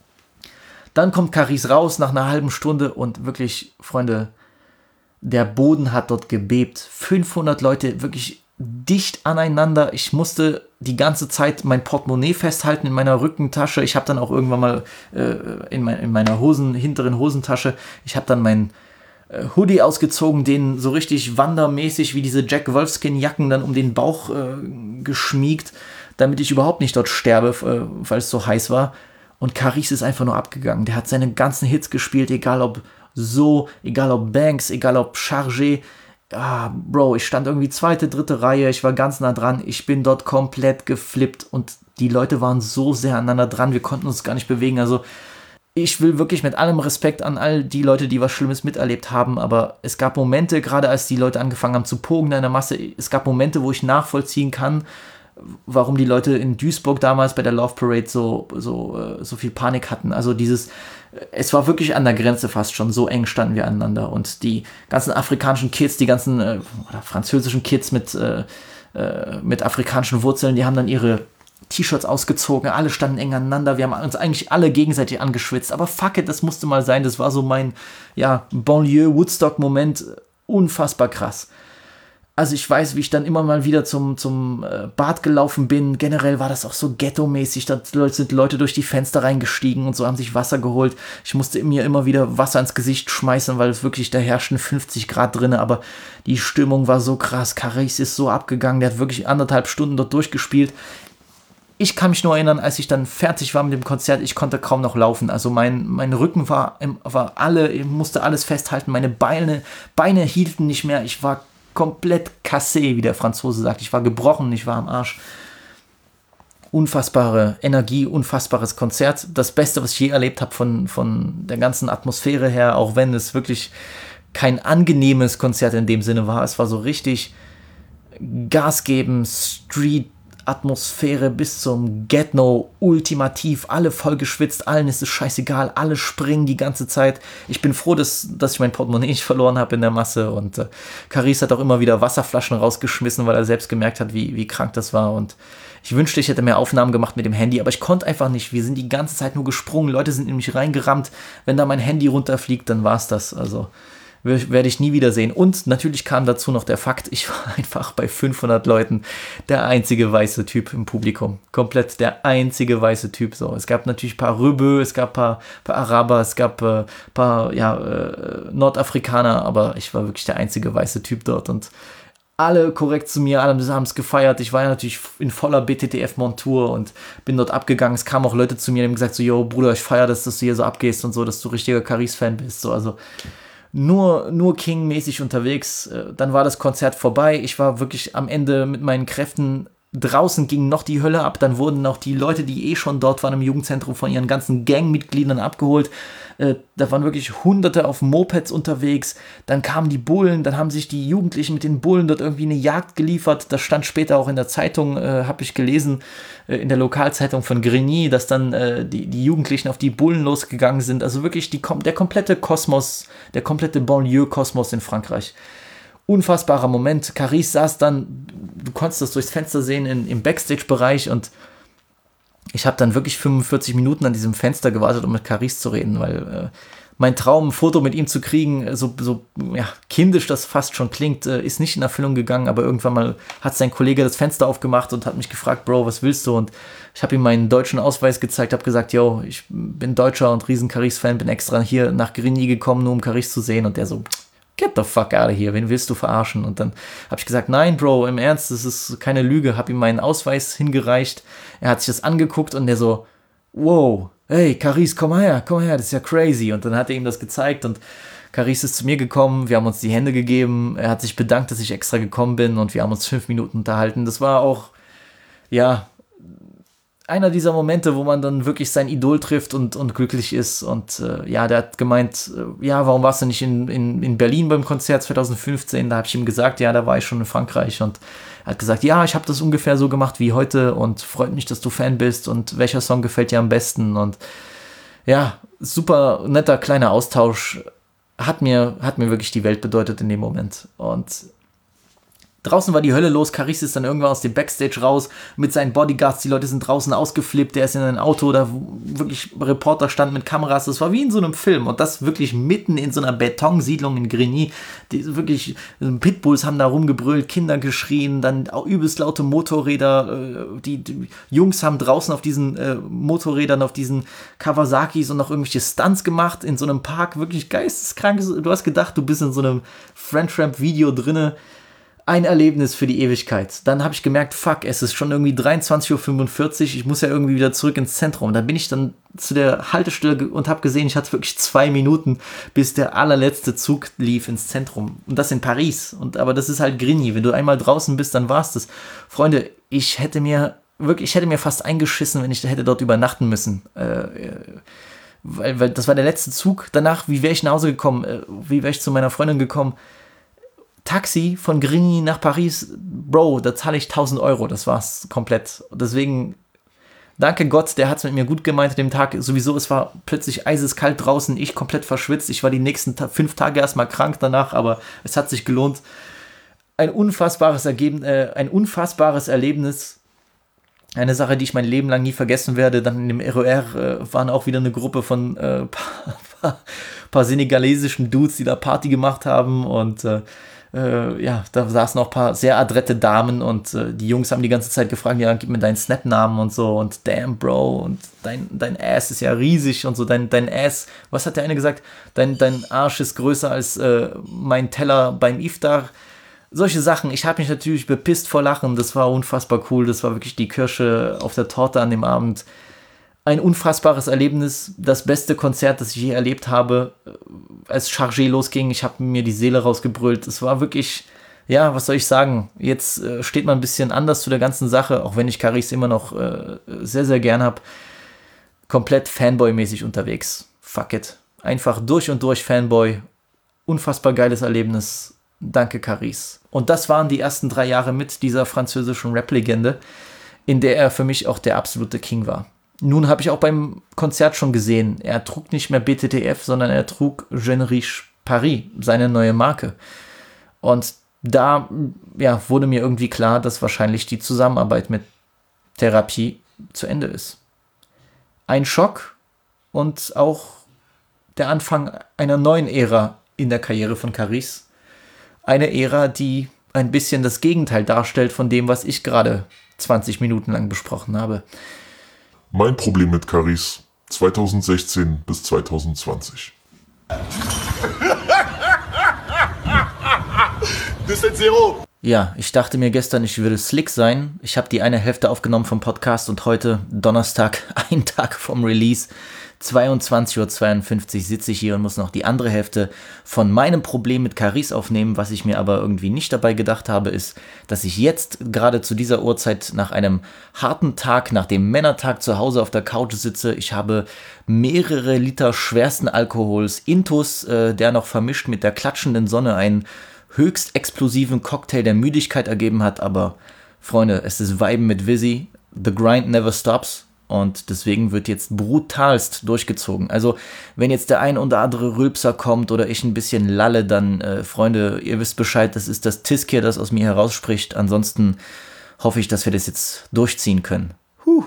Dann kommt Carice raus nach einer halben Stunde und wirklich, Freunde, der Boden hat dort gebebt, fünfhundert Leute, wirklich dicht aneinander. Ich musste die ganze Zeit mein Portemonnaie festhalten in meiner Rückentasche. Ich habe dann auch irgendwann mal äh, in, mein, in meiner Hosen, hinteren Hosentasche, ich habe dann mein äh, Hoodie ausgezogen, den so richtig wandermäßig wie diese Jack Wolfskin-Jacken dann um den Bauch äh, geschmiegt, damit ich überhaupt nicht dort sterbe, äh, weil es so heiß war. Und Carice ist einfach nur abgegangen. Der hat seine ganzen Hits gespielt, egal ob so, egal ob Banks, egal ob Chargé. Ah, Bro, ich stand irgendwie zweite, dritte Reihe, ich war ganz nah dran, ich bin dort komplett geflippt und die Leute waren so sehr aneinander dran, wir konnten uns gar nicht bewegen, also ich will wirklich mit allem Respekt an all die Leute, die was Schlimmes miterlebt haben, aber es gab Momente, gerade als die Leute angefangen haben zu pogen in der Masse, es gab Momente, wo ich nachvollziehen kann, warum die Leute in Duisburg damals bei der Love Parade so, so, so viel Panik hatten. Also dieses, es war wirklich an der Grenze fast schon, so eng standen wir aneinander. Und die ganzen afrikanischen Kids, die ganzen äh, oder französischen Kids mit, äh, mit afrikanischen Wurzeln, die haben dann ihre T-Shirts ausgezogen, alle standen eng aneinander, wir haben uns eigentlich alle gegenseitig angeschwitzt. Aber fuck it, das musste mal sein, das war so mein, ja, Banlieue-Woodstock-Moment, unfassbar krass. Also ich weiß, wie ich dann immer mal wieder zum, zum äh, Bad gelaufen bin. Generell war das auch so ghetto-mäßig. Da sind Leute durch die Fenster reingestiegen und so haben sich Wasser geholt. Ich musste mir immer wieder Wasser ins Gesicht schmeißen, weil es wirklich, da herrschten fünfzig Grad drin. Aber die Stimmung war so krass. Carice ist so abgegangen. Der hat wirklich anderthalb Stunden dort durchgespielt. Ich kann mich nur erinnern, als ich dann fertig war mit dem Konzert, ich konnte kaum noch laufen. Also mein, mein Rücken war, war alle, ich musste alles festhalten. Meine Beine, Beine hielten nicht mehr. Ich war komplett cassé, wie der Franzose sagt. Ich war gebrochen, ich war am Arsch. Unfassbare Energie, unfassbares Konzert. Das Beste, was ich je erlebt habe von, von der ganzen Atmosphäre her, auch wenn es wirklich kein angenehmes Konzert in dem Sinne war. Es war so richtig Gas geben, Street Atmosphäre bis zum Get-No, ultimativ, alle voll geschwitzt, allen ist es scheißegal, alle springen die ganze Zeit. Ich bin froh, dass, dass ich mein Portemonnaie nicht verloren habe in der Masse und äh, Carice hat auch immer wieder Wasserflaschen rausgeschmissen, weil er selbst gemerkt hat, wie, wie krank das war und ich wünschte, ich hätte mehr Aufnahmen gemacht mit dem Handy, aber ich konnte einfach nicht, wir sind die ganze Zeit nur gesprungen, Leute sind in mich reingerammt, wenn da mein Handy runterfliegt, dann war's das, also werde ich nie wiedersehen. Und natürlich kam dazu noch der Fakt, ich war einfach bei fünfhundert Leuten der einzige weiße Typ im Publikum. Komplett der einzige weiße Typ. So. Es gab natürlich ein paar Röbö, es gab ein paar, paar Araber, es gab ein äh, paar ja, äh, Nordafrikaner, aber ich war wirklich der einzige weiße Typ dort. Und alle korrekt zu mir, alle haben es gefeiert. Ich war ja natürlich in voller B T T F-Montur und bin dort abgegangen. Es kamen auch Leute zu mir und haben gesagt so, yo, Bruder, ich feiere das, dass du hier so abgehst und so, dass du richtiger Caris-Fan bist. So, also nur, nur King-mäßig unterwegs. Dann war das Konzert vorbei. Ich war wirklich am Ende mit meinen Kräften. Draußen ging noch die Hölle ab. Dann wurden auch die Leute, die eh schon dort waren im Jugendzentrum, von ihren ganzen Gangmitgliedern abgeholt. Äh, da waren wirklich Hunderte auf Mopeds unterwegs. Dann kamen die Bullen. Dann haben sich die Jugendlichen mit den Bullen dort irgendwie eine Jagd geliefert. Das stand später auch in der Zeitung, äh, habe ich gelesen, äh, in der Lokalzeitung von Grigny, dass dann äh, die, die Jugendlichen auf die Bullen losgegangen sind. Also wirklich die, der komplette Kosmos, der komplette Banlieue-Kosmos in Frankreich. Unfassbarer Moment. Caris saß dann, du konntest das durchs Fenster sehen, in, im Backstage-Bereich und ich habe dann wirklich fünfundvierzig Minuten an diesem Fenster gewartet, um mit Caris zu reden, weil äh, mein Traum, ein Foto mit ihm zu kriegen, so, so ja, kindisch das fast schon klingt, äh, ist nicht in Erfüllung gegangen, aber irgendwann mal hat sein Kollege das Fenster aufgemacht und hat mich gefragt, Bro, was willst du? Und ich habe ihm meinen deutschen Ausweis gezeigt, habe gesagt, yo, ich bin Deutscher und riesen Caris-Fan, bin extra hier nach Grigny gekommen, nur um Caris zu sehen und der so, get the fuck out of here, wen willst du verarschen? Und dann habe ich gesagt, nein, Bro, im Ernst, das ist keine Lüge, habe ihm meinen Ausweis hingereicht, er hat sich das angeguckt und der so, wow, hey, Caris, komm her, komm her, das ist ja crazy. Und dann hat er ihm das gezeigt und Caris ist zu mir gekommen, wir haben uns die Hände gegeben, er hat sich bedankt, dass ich extra gekommen bin und wir haben uns fünf Minuten unterhalten. Das war auch, ja, einer dieser Momente, wo man dann wirklich sein Idol trifft und, und glücklich ist. Und äh, ja, der hat gemeint, äh, ja, warum warst du nicht in, in, in Berlin beim Konzert zwanzig fünfzehn? Da habe ich ihm gesagt, ja, da war ich schon in Frankreich. Und er hat gesagt, ja, ich habe das ungefähr so gemacht wie heute und freut mich, dass du Fan bist und welcher Song gefällt dir am besten? Und ja, super netter kleiner Austausch. Hat mir, hat mir wirklich die Welt bedeutet in dem Moment. Und draußen war die Hölle los, Caris ist dann irgendwann aus dem Backstage raus mit seinen Bodyguards, die Leute sind draußen ausgeflippt, der ist in ein Auto, da wirklich Reporter standen mit Kameras, das war wie in so einem Film und das wirklich mitten in so einer Betonsiedlung in Grigny, die wirklich, Pitbulls haben da rumgebrüllt, Kinder geschrien, dann auch übelst laute Motorräder, die, die Jungs haben draußen auf diesen äh, Motorrädern, auf diesen Kawasakis und noch irgendwelche Stunts gemacht, in so einem Park, wirklich geisteskrank, du hast gedacht, du bist in so einem French-Rap-Video drinne. Ein Erlebnis für die Ewigkeit. Dann habe ich gemerkt, fuck, es ist schon irgendwie dreiundzwanzig Uhr fünfundvierzig, ich muss ja irgendwie wieder zurück ins Zentrum. Dann bin ich dann zu der Haltestelle und habe gesehen, ich hatte wirklich zwei Minuten, bis der allerletzte Zug lief ins Zentrum. Und das in Paris. Und, aber das ist halt Grigny. Wenn du einmal draußen bist, dann war's das. Freunde, ich hätte mir wirklich, ich hätte mir fast eingeschissen, wenn ich hätte dort übernachten müssen. Äh, weil, weil das war der letzte Zug. Danach, wie wäre ich nach Hause gekommen? Äh, wie wäre ich zu meiner Freundin gekommen? Taxi von Grigny nach Paris, Bro, da zahle ich tausend Euro, das war's komplett. Deswegen, danke Gott, der hat es mit mir gut gemeint an dem Tag. Sowieso, es war plötzlich eiseskalt draußen, ich komplett verschwitzt. Ich war die nächsten ta- fünf Tage erstmal krank danach, aber es hat sich gelohnt. Ein unfassbares Ergebnis, äh, ein unfassbares Erlebnis. Eine Sache, die ich mein Leben lang nie vergessen werde. Dann in dem R O R äh, waren auch wieder eine Gruppe von äh, paar, paar, paar senegalesischen Dudes, die da Party gemacht haben und äh, Äh, ja, da saßen auch ein paar sehr adrette Damen und äh, die Jungs haben die ganze Zeit gefragt, ja, gib mir deinen Snap-Namen und so und damn, Bro, und dein, dein Ass ist ja riesig und so, dein, dein Ass, was hat der eine gesagt? Dein, dein Arsch ist größer als äh, mein Teller beim Iftar. Solche Sachen, ich habe mich natürlich bepisst vor Lachen, das war unfassbar cool, das war wirklich die Kirsche auf der Torte an dem Abend. Ein unfassbares Erlebnis, das beste Konzert, das ich je erlebt habe, als Chargé losging. Ich habe mir die Seele rausgebrüllt. Es war wirklich, ja, was soll ich sagen? Jetzt äh, steht man ein bisschen anders zu der ganzen Sache, auch wenn ich Caris immer noch äh, sehr, sehr gern habe. Komplett Fanboy-mäßig unterwegs. Fuck it. Einfach durch und durch Fanboy. Unfassbar geiles Erlebnis. Danke, Caris. Und das waren die ersten drei Jahre mit dieser französischen Rap-Legende, in der er für mich auch der absolute King war. Nun habe ich auch beim Konzert schon gesehen, er trug nicht mehr B T T F, sondern er trug Jeune Riche Paris, seine neue Marke. Und da ja, wurde mir irgendwie klar, dass wahrscheinlich die Zusammenarbeit mit Therapie zu Ende ist. Ein Schock und auch der Anfang einer neuen Ära in der Karriere von Caris. Eine Ära, die ein bisschen das Gegenteil darstellt von dem, was ich gerade zwanzig Minuten lang besprochen habe. Mein Problem mit Caris zweitausendsechzehn bis zweitausendzwanzig. Ja, ich dachte mir gestern, ich würde slick sein. Ich habe die eine Hälfte aufgenommen vom Podcast und heute, Donnerstag, ein Tag vom Release, zweiundzwanzig Uhr zweiundfünfzig, sitze ich hier und muss noch die andere Hälfte von meinem Problem mit Caris aufnehmen. Was ich mir aber irgendwie nicht dabei gedacht habe, ist, dass ich jetzt gerade zu dieser Uhrzeit nach einem harten Tag, nach dem Männertag zu Hause auf der Couch sitze. Ich habe mehrere Liter schwersten Alkohols, Intus, äh, der noch vermischt mit der klatschenden Sonne einen höchst explosiven Cocktail der Müdigkeit ergeben hat. Aber Freunde, es ist Viben mit Vizzy. The grind never stops. Und deswegen wird jetzt brutalst durchgezogen. Also, wenn jetzt der ein oder andere Rülpser kommt oder ich ein bisschen lalle, dann, äh, Freunde, ihr wisst Bescheid, das ist das Tiskir, das aus mir herausspricht. Ansonsten hoffe ich, dass wir das jetzt durchziehen können. Huh.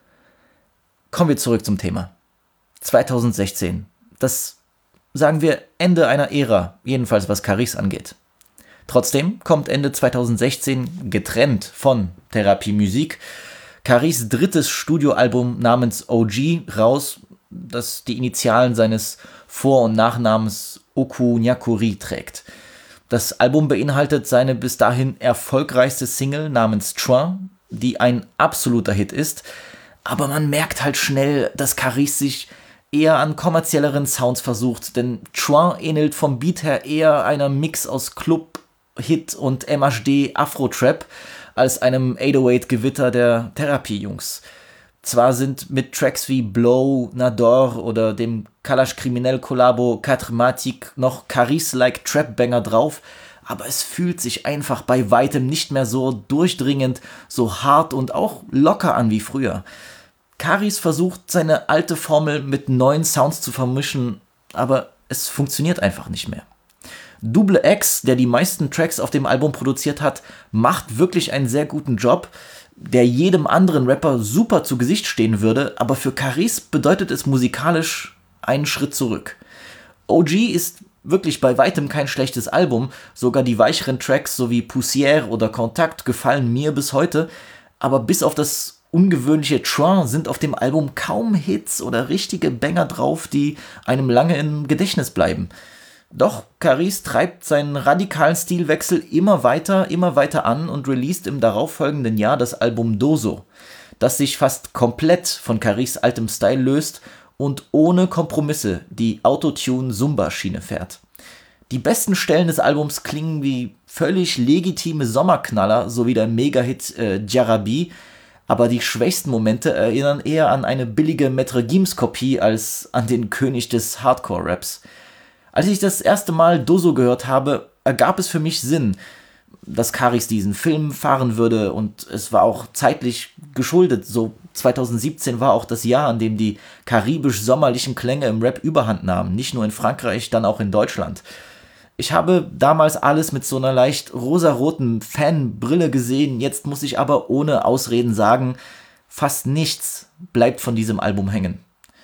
Kommen wir zurück zum Thema. zweitausendsechzehn. Das, sagen wir, Ende einer Ära, jedenfalls was Caris angeht. Trotzdem kommt Ende zweitausendsechzehn, getrennt von Therapie Musik, Caris drittes Studioalbum namens O G raus, das die Initialen seines Vor- und Nachnamens Oku Nyakuri trägt. Das Album beinhaltet seine bis dahin erfolgreichste Single namens Chouin, die ein absoluter Hit ist, aber man merkt halt schnell, dass Caris sich eher an kommerzielleren Sounds versucht, denn Chouin ähnelt vom Beat her eher einer Mix aus Club, Hit und M H D Afro-Trap, als einem acht null acht-Gewitter der Therapie-Jungs. Zwar sind mit Tracks wie Blow, Nador oder dem Kalash Kriminell-Kollabo Katrmatik noch Caris-like Trap-Banger drauf, aber es fühlt sich einfach bei weitem nicht mehr so durchdringend, so hart und auch locker an wie früher. Caris versucht, seine alte Formel mit neuen Sounds zu vermischen, aber es funktioniert einfach nicht mehr. Double X, der die meisten Tracks auf dem Album produziert hat, macht wirklich einen sehr guten Job, der jedem anderen Rapper super zu Gesicht stehen würde, aber für Caris bedeutet es musikalisch einen Schritt zurück. O G ist wirklich bei weitem kein schlechtes Album, sogar die weicheren Tracks sowie Poussière oder Contact gefallen mir bis heute, aber bis auf das ungewöhnliche Chouin sind auf dem Album kaum Hits oder richtige Banger drauf, die einem lange im Gedächtnis bleiben. Doch Caris treibt seinen radikalen Stilwechsel immer weiter, immer weiter an und released im darauffolgenden Jahr das Album Dozo, das sich fast komplett von Caris altem Style löst und ohne Kompromisse die Autotune-Zumba-Schiene fährt. Die besten Stellen des Albums klingen wie völlig legitime Sommerknaller sowie der Mega-Hit äh, Jarabi, aber die schwächsten Momente erinnern eher an eine billige Maître Gims-Kopie als an den König des Hardcore-Raps. Als ich das erste Mal Dozo gehört habe, ergab es für mich Sinn, dass Caris diesen Film fahren würde, und es war auch zeitlich geschuldet. So zweitausendsiebzehn war auch das Jahr, an dem die karibisch-sommerlichen Klänge im Rap überhand nahmen, nicht nur in Frankreich, dann auch in Deutschland. Ich habe damals alles mit so einer leicht rosaroten Fanbrille gesehen, jetzt muss ich aber ohne Ausreden sagen, fast nichts bleibt von diesem Album hängen.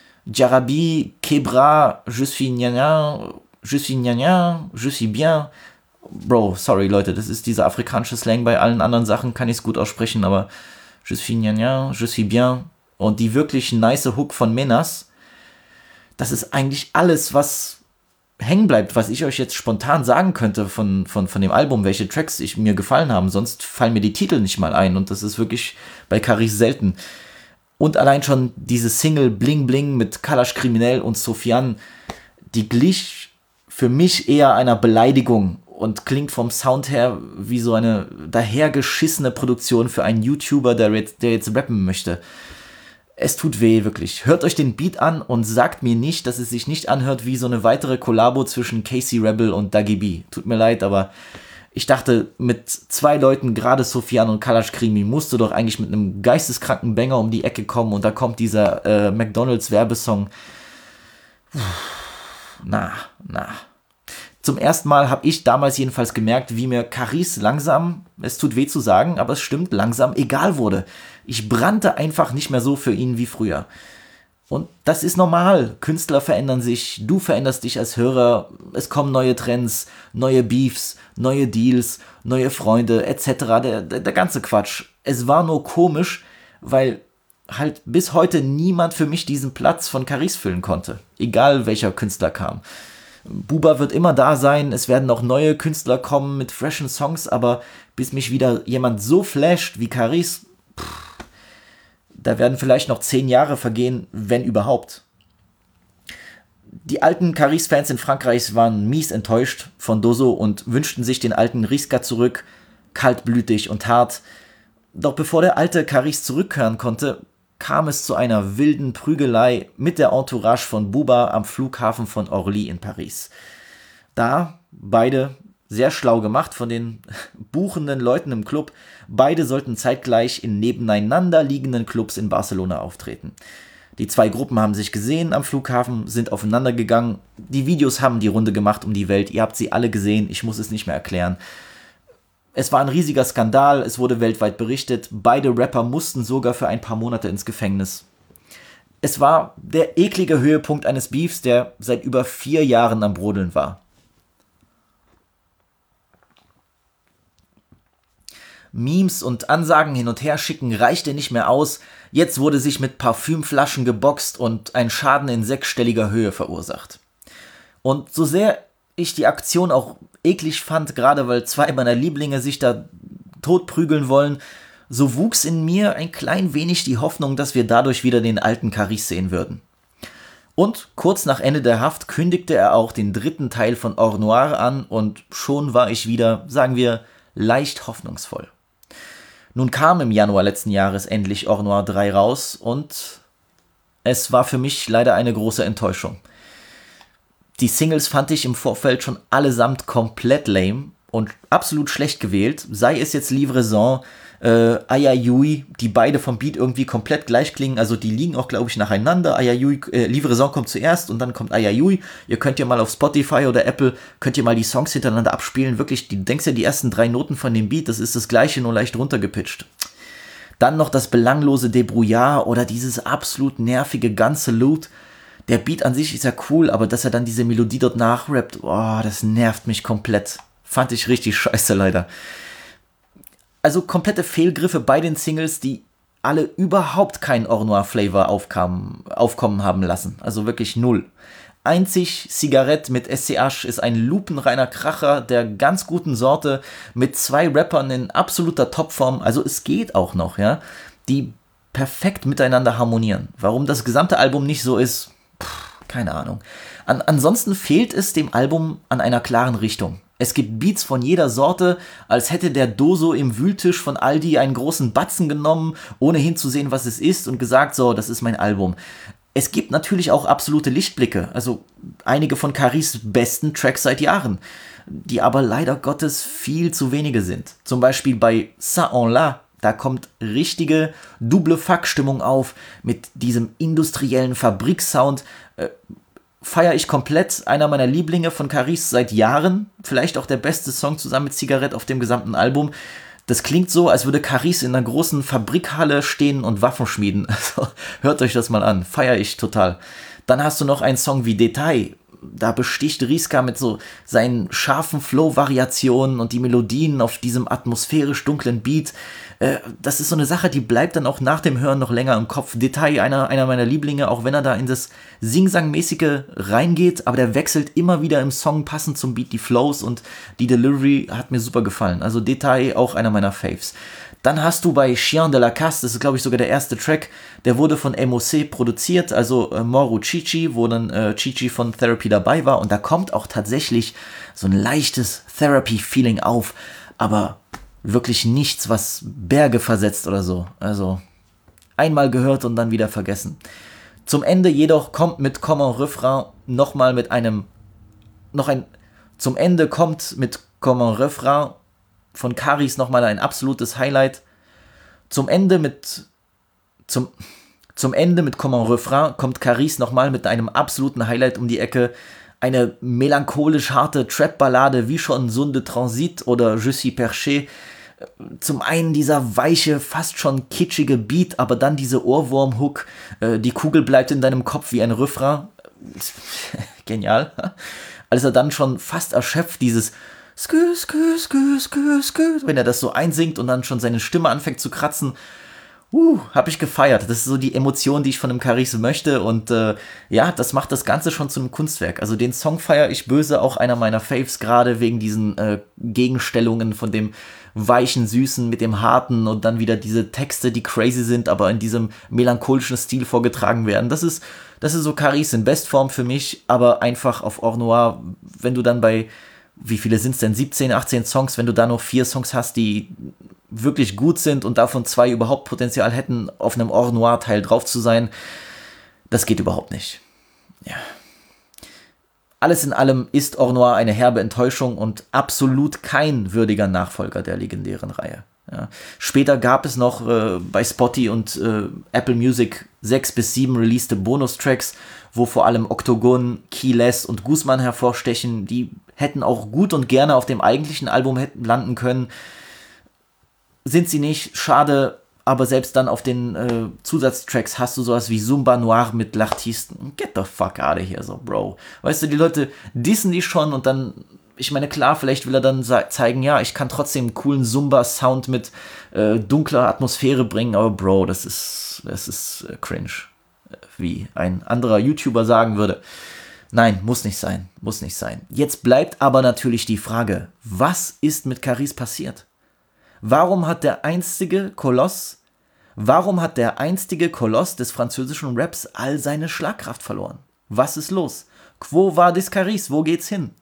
Jarabi, Kebra, Je suis Nyanya, Je suis Nyanya, Je suis bien. Bro, sorry Leute, das ist dieser afrikanische Slang. Bei allen anderen Sachen kann ich es gut aussprechen, aber Je suis Nyanya, Je suis bien und die wirklich nice Hook von Menas, das ist eigentlich alles, was hängen bleibt, was ich euch jetzt spontan sagen könnte von, von, von dem Album, welche Tracks ich, mir gefallen haben. Sonst fallen mir die Titel nicht mal ein und das ist wirklich bei Caris selten. Und allein schon diese Single Bling Bling mit Kalash Kriminell und Sofian, die glich für mich eher einer Beleidigung und klingt vom Sound her wie so eine dahergeschissene Produktion für einen YouTuber, der jetzt, der jetzt rappen möchte. Es tut weh, wirklich. Hört euch den Beat an und sagt mir nicht, dass es sich nicht anhört wie so eine weitere Kollabo zwischen Casey Rebel und Dagi B. Tut mir leid, aber ich dachte, mit zwei Leuten, gerade Sofian und Kalash Krimi, musst du doch eigentlich mit einem geisteskranken Banger um die Ecke kommen und da kommt dieser äh, McDonalds-Werbesong. Na, na. Zum ersten Mal habe ich damals jedenfalls gemerkt, wie mir Caris langsam, es tut weh zu sagen, aber es stimmt, langsam egal wurde. Ich brannte einfach nicht mehr so für ihn wie früher. Und das ist normal. Künstler verändern sich, du veränderst dich als Hörer, es kommen neue Trends, neue Beefs, neue Deals, neue Freunde et cetera. Der, der, der ganze Quatsch. Es war nur komisch, weil halt bis heute niemand für mich diesen Platz von Caris füllen konnte. Egal welcher Künstler kam. Booba wird immer da sein, es werden noch neue Künstler kommen mit freshen Songs, aber bis mich wieder jemand so flasht wie Caris, pff, da werden vielleicht noch zehn Jahre vergehen, wenn überhaupt. Die alten Caris-Fans in Frankreich waren mies enttäuscht von Dozo und wünschten sich den alten Riska zurück, kaltblütig und hart. Doch bevor der alte Caris zurückkehren konnte, kam es zu einer wilden Prügelei mit der Entourage von Booba am Flughafen von Orly in Paris. Da beide, sehr schlau gemacht von den buchenden Leuten im Club, beide sollten zeitgleich in nebeneinander liegenden Clubs in Barcelona auftreten. Die zwei Gruppen haben sich gesehen am Flughafen, sind aufeinander gegangen. Die Videos haben die Runde gemacht um die Welt. Ihr habt sie alle gesehen, ich muss es nicht mehr erklären. Es war ein riesiger Skandal, es wurde weltweit berichtet. Beide Rapper mussten sogar für ein paar Monate ins Gefängnis. Es war der eklige Höhepunkt eines Beefs, der seit über vier Jahren am Brodeln war. Memes und Ansagen hin und her schicken reichte nicht mehr aus. Jetzt wurde sich mit Parfümflaschen geboxt und ein Schaden in sechsstelliger Höhe verursacht. Und so sehr ich die Aktion auch eklig fand, gerade weil zwei meiner Lieblinge sich da totprügeln wollen, so wuchs in mir ein klein wenig die Hoffnung, dass wir dadurch wieder den alten Caris sehen würden. Und kurz nach Ende der Haft kündigte er auch den dritten Teil von Or Noir an und schon war ich wieder, sagen wir, leicht hoffnungsvoll. Nun kam im Januar letzten Jahres endlich Or Noir drei raus und es war für mich leider eine große Enttäuschung. Die Singles fand ich im Vorfeld schon allesamt komplett lame und absolut schlecht gewählt, sei es jetzt Livraison, äh, Ayayui, die beide vom Beat irgendwie komplett gleich klingen, also die liegen auch, glaube ich, nacheinander. Ayayui, äh, Livraison kommt zuerst und dann kommt Ayayui. Ihr könnt ja mal auf Spotify oder Apple, könnt ihr mal die Songs hintereinander abspielen, wirklich, du denkst ja, die ersten drei Noten von dem Beat, das ist das gleiche, nur leicht runtergepitcht. Dann noch das belanglose Debrouillard oder dieses absolut nervige ganze Loot. Der Beat an sich ist ja cool, aber dass er dann diese Melodie dort nachrappt, oh, das nervt mich komplett. Fand ich richtig scheiße leider. Also komplette Fehlgriffe bei den Singles, die alle überhaupt keinen Or Noir-Flavor aufkommen, aufkommen haben lassen. Also wirklich null. Einzig Cigarette mit S C H ist ein lupenreiner Kracher der ganz guten Sorte mit zwei Rappern in absoluter Topform. Also es geht auch noch, ja, die perfekt miteinander harmonieren. Warum das gesamte Album nicht so ist, pff, keine Ahnung. An, ansonsten fehlt es dem Album an einer klaren Richtung. Es gibt Beats von jeder Sorte, als hätte der Dozo im Wühltisch von Aldi einen großen Batzen genommen, ohne hinzusehen, was es ist, und gesagt, so, das ist mein Album. Es gibt natürlich auch absolute Lichtblicke, also einige von Caris besten Tracks seit Jahren, die aber leider Gottes viel zu wenige sind. Zum Beispiel bei Ça-en-la, da kommt richtige Double-Fuck-Stimmung auf mit diesem industriellen Fabriksound. Äh, Feiere ich komplett, einer meiner Lieblinge von Caris seit Jahren, vielleicht auch der beste Song zusammen mit Cigarette auf dem gesamten Album. Das klingt so, als würde Caris in einer großen Fabrikhalle stehen und Waffen schmieden. Also hört euch das mal an, feiere ich total. Dann hast du noch einen Song wie Detail. Da besticht Riska mit so seinen scharfen Flow-Variationen und die Melodien auf diesem atmosphärisch dunklen Beat. Äh, das ist so eine Sache, die bleibt dann auch nach dem Hören noch länger im Kopf. Detail, einer, einer meiner Lieblinge, auch wenn er da in das Sing-Sang-mäßige reingeht, aber der wechselt immer wieder im Song passend zum Beat die Flows und die Delivery hat mir super gefallen. Also Detail, auch einer meiner Faves. Dann hast du bei Chien de la Casse, das ist glaube ich sogar der erste Track, der wurde von M O C produziert, also äh, Moru Chichi, wo dann äh, Chichi von Therapy dabei war und da kommt auch tatsächlich so ein leichtes Therapy-Feeling auf, aber wirklich nichts, was Berge versetzt oder so. Also einmal gehört und dann wieder vergessen. Zum Ende jedoch kommt mit Comme un Refrain nochmal mit einem, noch ein, zum Ende kommt mit Comme un Refrain von Caris nochmal ein absolutes Highlight. Zum Ende mit zum, zum Ende mit Comme un Refrain kommt Caris nochmal mit einem absoluten Highlight um die Ecke. Eine melancholisch harte Trap-Ballade wie schon Sonde Transit oder Je suis perché. Zum einen dieser weiche, fast schon kitschige Beat, aber dann diese Ohrwurm-Hook, äh, die Kugel bleibt in deinem Kopf wie ein Refrain. Genial. Als er dann schon fast erschöpft dieses Skü, skü, skü, skü, skü, wenn er das so einsingt und dann schon seine Stimme anfängt zu kratzen, uh, hab ich gefeiert. Das ist so die Emotion, die ich von einem Carice möchte und äh, ja, das macht das Ganze schon zu einem Kunstwerk. Also den Song feiere ich böse, auch einer meiner Faves, gerade wegen diesen äh, Gegenstellungen von dem weichen, süßen mit dem harten und dann wieder diese Texte, die crazy sind, aber in diesem melancholischen Stil vorgetragen werden. Das ist, das ist so Carice in Bestform für mich, aber einfach auf Or Noir, wenn du dann bei wie viele sind es denn? siebzehn, achtzehn Songs, wenn du da noch vier Songs hast, die wirklich gut sind und davon zwei überhaupt Potenzial hätten, auf einem Or Noir-Teil drauf zu sein, das geht überhaupt nicht. Ja. Alles in allem ist Or Noir eine herbe Enttäuschung und absolut kein würdiger Nachfolger der legendären Reihe. Ja. Später gab es noch äh, bei Spotify und äh, Apple Music sechs bis sieben releaste Bonustracks, wo vor allem Octogon, Keyless und Guzman hervorstechen. Die hätten auch gut und gerne auf dem eigentlichen Album hätten landen können. Sind sie nicht, schade, aber selbst dann auf den äh, Zusatztracks hast du sowas wie Zumba Noir mit L'artiste. Get the fuck out of here, so, Bro. Weißt du, die Leute dissen die schon und dann, ich meine, klar, vielleicht will er dann zeigen, ja, ich kann trotzdem einen coolen Zumba-Sound mit äh, dunkler Atmosphäre bringen, aber Bro, das ist, das ist äh, cringe. Wie ein anderer YouTuber sagen würde. Nein, muss nicht sein, muss nicht sein. Jetzt bleibt aber natürlich die Frage, was ist mit Carice passiert? Warum hat der einstige Koloss, warum hat der einstige Koloss des französischen Raps all seine Schlagkraft verloren? Was ist los? Quo vadis Carice? Wo geht's hin?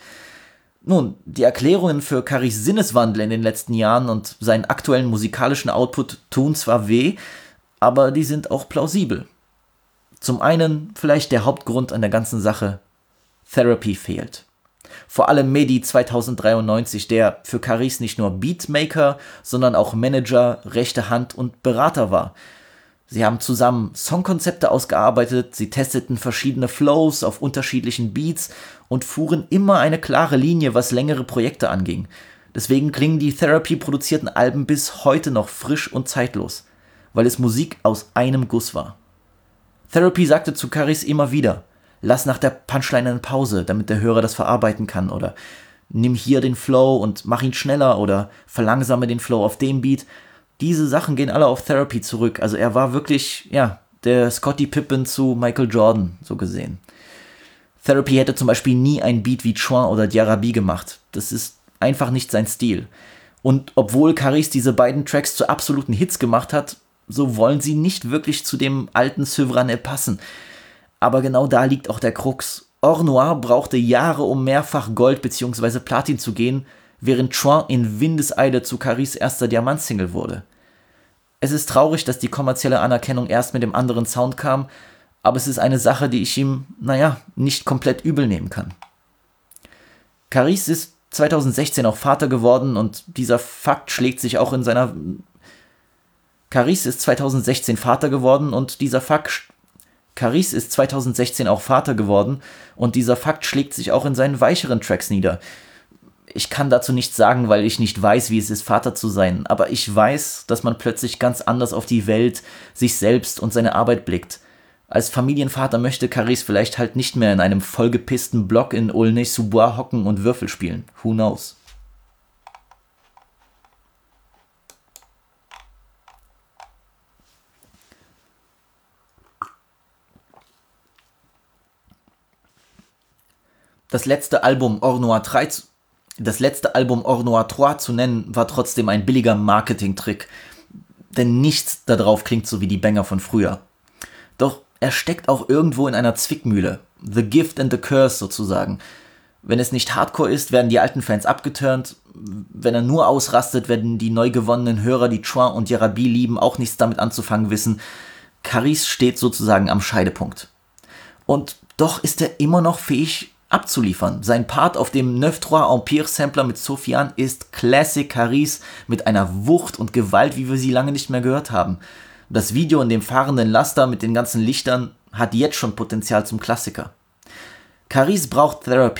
Nun, die Erklärungen für Carice' Sinneswandel in den letzten Jahren und seinen aktuellen musikalischen Output tun zwar weh, aber die sind auch plausibel. Zum einen vielleicht der Hauptgrund an der ganzen Sache: Therapy fehlt. Vor allem Mehdi zweitausenddreiundneunzig, der für Carice nicht nur Beatmaker, sondern auch Manager, rechte Hand und Berater war. Sie haben zusammen Songkonzepte ausgearbeitet, sie testeten verschiedene Flows auf unterschiedlichen Beats und fuhren immer eine klare Linie, was längere Projekte anging. Deswegen klingen die Therapy-produzierten Alben bis heute noch frisch und zeitlos, weil es Musik aus einem Guss war. Therapy sagte zu Carice immer wieder: Lass nach der Punchline eine Pause, damit der Hörer das verarbeiten kann, oder nimm hier den Flow und mach ihn schneller oder verlangsame den Flow auf dem Beat. Diese Sachen gehen alle auf Therapy zurück. Also er war wirklich, ja, der Scottie Pippen zu Michael Jordan, so gesehen. Therapy hätte zum Beispiel nie ein Beat wie Chouin oder Diarabi gemacht. Das ist einfach nicht sein Stil. Und obwohl Carice diese beiden Tracks zu absoluten Hits gemacht hat, so wollen sie nicht wirklich zu dem alten Sövranet passen. Aber genau da liegt auch der Krux. Or Noir brauchte Jahre, um mehrfach Gold bzw. Platin zu gehen, während Chouin in Windeseile zu Carice' erster Diamantsingle wurde. Es ist traurig, dass die kommerzielle Anerkennung erst mit dem anderen Sound kam, aber es ist eine Sache, die ich ihm, naja, nicht komplett übel nehmen kann. Carice ist zweitausendsechzehn auch Vater geworden und dieser Fakt schlägt sich auch in seiner... Carice ist zweitausendsechzehn Vater geworden und dieser Fakt... Carice ist zweitausendsechzehn auch Vater geworden und dieser Fakt schlägt sich auch in seinen weicheren Tracks nieder. Ich kann dazu nichts sagen, weil ich nicht weiß, wie es ist, Vater zu sein, aber ich weiß, dass man plötzlich ganz anders auf die Welt, sich selbst und seine Arbeit blickt. Als Familienvater möchte Carice vielleicht halt nicht mehr in einem vollgepissten Block in Aulnay-sous-Bois hocken und Würfel spielen. Who knows? Das letzte Album Or Noir drei, das letzte Album Or Noir drei zu nennen, war trotzdem ein billiger Marketing-Trick, denn nichts darauf klingt so wie die Banger von früher. Doch er steckt auch irgendwo in einer Zwickmühle, the gift and the curse sozusagen. Wenn es nicht Hardcore ist, werden die alten Fans abgeturnt, wenn er nur ausrastet, werden die neu gewonnenen Hörer, die Chouin und Diarabi lieben, auch nichts damit anzufangen wissen. Carice steht sozusagen am Scheidepunkt. Und doch ist er immer noch fähig abzuliefern. Sein Part auf dem neuf drei Empire Sampler mit Sofiane ist Classic Carice mit einer Wucht und Gewalt, wie wir sie lange nicht mehr gehört haben. Das Video in dem fahrenden Laster mit den ganzen Lichtern hat jetzt schon Potenzial zum Klassiker. Carice braucht Therapy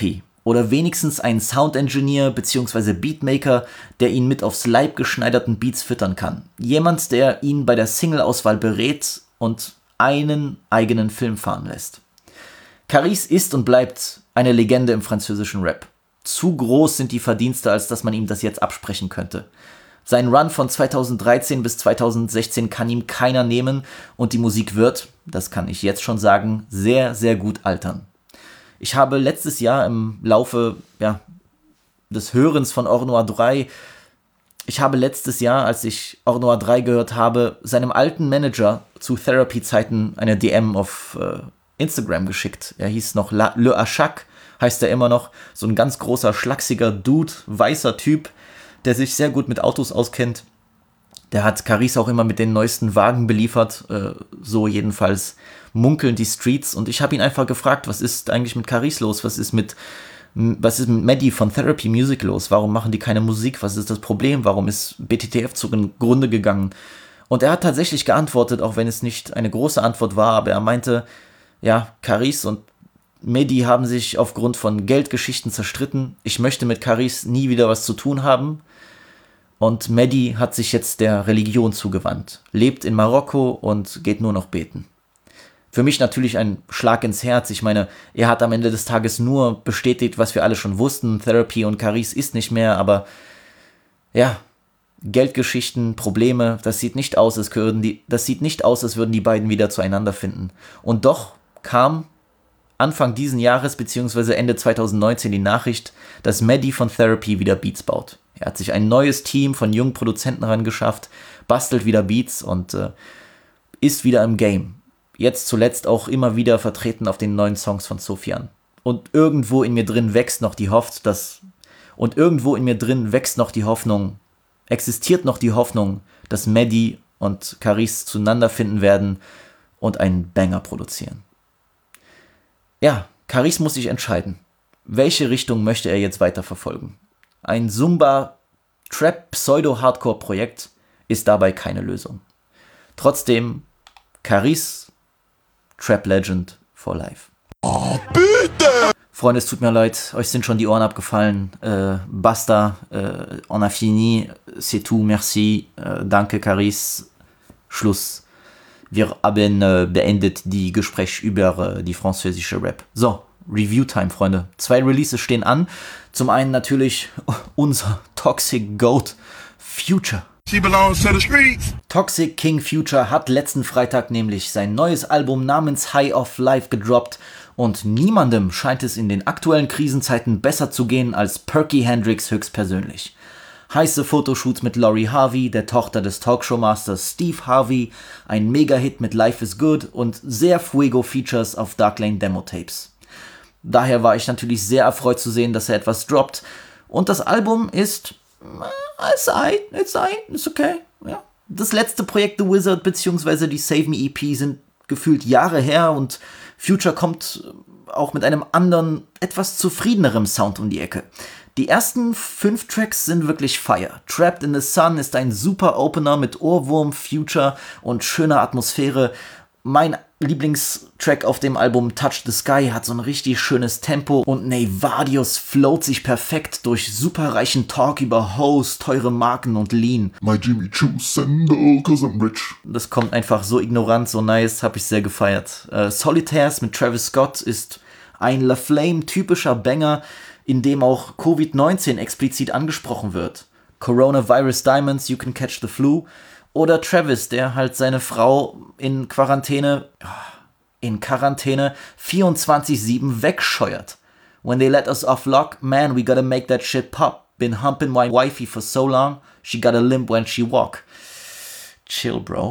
Oder wenigstens einen Sound-Engineer bzw. Beatmaker, der ihn mit aufs Leib geschneiderten Beats füttern kann. Jemand, der ihn bei der Single-Auswahl berät und einen eigenen Film fahren lässt. Caris ist und bleibt eine Legende im französischen Rap. Zu groß sind die Verdienste, als dass man ihm das jetzt absprechen könnte. Sein Run von zweitausenddreizehn bis zweitausendsechzehn kann ihm keiner nehmen und die Musik wird, das kann ich jetzt schon sagen, sehr, sehr gut altern. Ich habe letztes Jahr im Laufe ja, des Hörens von Or Noir drei, ich habe letztes Jahr, als ich Or Noir drei gehört habe, seinem alten Manager zu Therapy-Zeiten eine D M auf äh, Instagram geschickt. Er hieß noch La, Le Achak, heißt er immer noch. So ein ganz großer, schlachsiger Dude, weißer Typ, der sich sehr gut mit Autos auskennt. Der hat Caris auch immer mit den neuesten Wagen beliefert, äh, so jedenfalls munkeln die Streets. Und ich habe ihn einfach gefragt, was ist eigentlich mit Caris los? Was ist mit, was ist mit Maddie von Therapy Music los? Warum machen die keine Musik? Was ist das Problem? Warum ist B T T F zugrunde gegangen? Und er hat tatsächlich geantwortet, auch wenn es nicht eine große Antwort war, aber er meinte, ja, Caris und Mehdi haben sich aufgrund von Geldgeschichten zerstritten. Ich möchte mit Caris nie wieder was zu tun haben. Und Mehdi hat sich jetzt der Religion zugewandt, lebt in Marokko und geht nur noch beten. Für mich natürlich ein Schlag ins Herz. Ich meine, er hat am Ende des Tages nur bestätigt, was wir alle schon wussten. Therapy und Caris ist nicht mehr, aber ja, Geldgeschichten, Probleme, das sieht nicht aus, als würden die, das sieht nicht aus, als würden die beiden wieder zueinander finden. Und doch kam Anfang diesen Jahres bzw. Ende zweitausendneunzehn die Nachricht, dass Mehdi von Therapy wieder Beats baut. Er hat sich ein neues Team von jungen Produzenten rangeschafft, bastelt wieder Beats und äh, ist wieder im Game. Jetzt zuletzt auch immer wieder vertreten auf den neuen Songs von Sofian. Und irgendwo in mir drin wächst noch die Hoffnung, dass und irgendwo in mir drin wächst noch die Hoffnung, existiert noch die Hoffnung, dass Mehdi und Caris zueinander finden werden und einen Banger produzieren. Ja, Caris muss sich entscheiden. Welche Richtung möchte er jetzt weiterverfolgen? Ein Zumba-Trap-Pseudo-Hardcore-Projekt ist dabei keine Lösung. Trotzdem, Caris, Trap Legend for life. Oh, bitte! Freunde, es tut mir leid, euch sind schon die Ohren abgefallen. Äh, basta, äh, on a fini, c'est tout, merci, äh, danke Caris, Schluss. Wir haben äh, beendet die Gespräche über äh, die französische Rap. So, Review-Time, Freunde. Zwei Releases stehen an. Zum einen natürlich unser Toxic Goat Future. She belongs to the streets. Toxic King Future hat letzten Freitag nämlich sein neues Album namens High of Life gedroppt und niemandem scheint es in den aktuellen Krisenzeiten besser zu gehen als Perky Hendrix höchstpersönlich. Heiße Fotoshoots mit Lori Harvey, der Tochter des Talkshow-Masters Steve Harvey, ein Mega-Hit mit Life is Good und sehr Fuego-Features auf Dark Lane Demo-Tapes. Daher war ich natürlich sehr erfreut zu sehen, dass er etwas droppt. Und das Album ist... It's alright, it's alright, it's okay. Ja. Das letzte Projekt The Wizard bzw. die Save Me E P sind gefühlt Jahre her und Future kommt auch mit einem anderen, etwas zufriedenerem Sound um die Ecke. Die ersten fünf Tracks sind wirklich fire. Trapped in the Sun ist ein super Opener mit Ohrwurm, Future und schöner Atmosphäre. Mein Lieblingstrack auf dem Album Touch the Sky hat so ein richtig schönes Tempo und Nevadius float sich perfekt durch superreichen Talk über Hoes, teure Marken und Lean. My Jimmy Choo Sendo, cause I'm rich. Das kommt einfach so ignorant, so nice, hab ich sehr gefeiert. Äh, Solitaires mit Travis Scott ist ein La Flame-typischer Banger, in dem auch Covid neunzehn explizit angesprochen wird. Coronavirus Diamonds, You Can Catch the Flu. Oder Travis, der halt seine Frau in Quarantäne, in Quarantäne vierundzwanzig sieben wegscheuert. When they let us off lock, man, we gotta make that shit pop. Been humping my wifey for so long, she gotta limp when she walk. Chill, bro.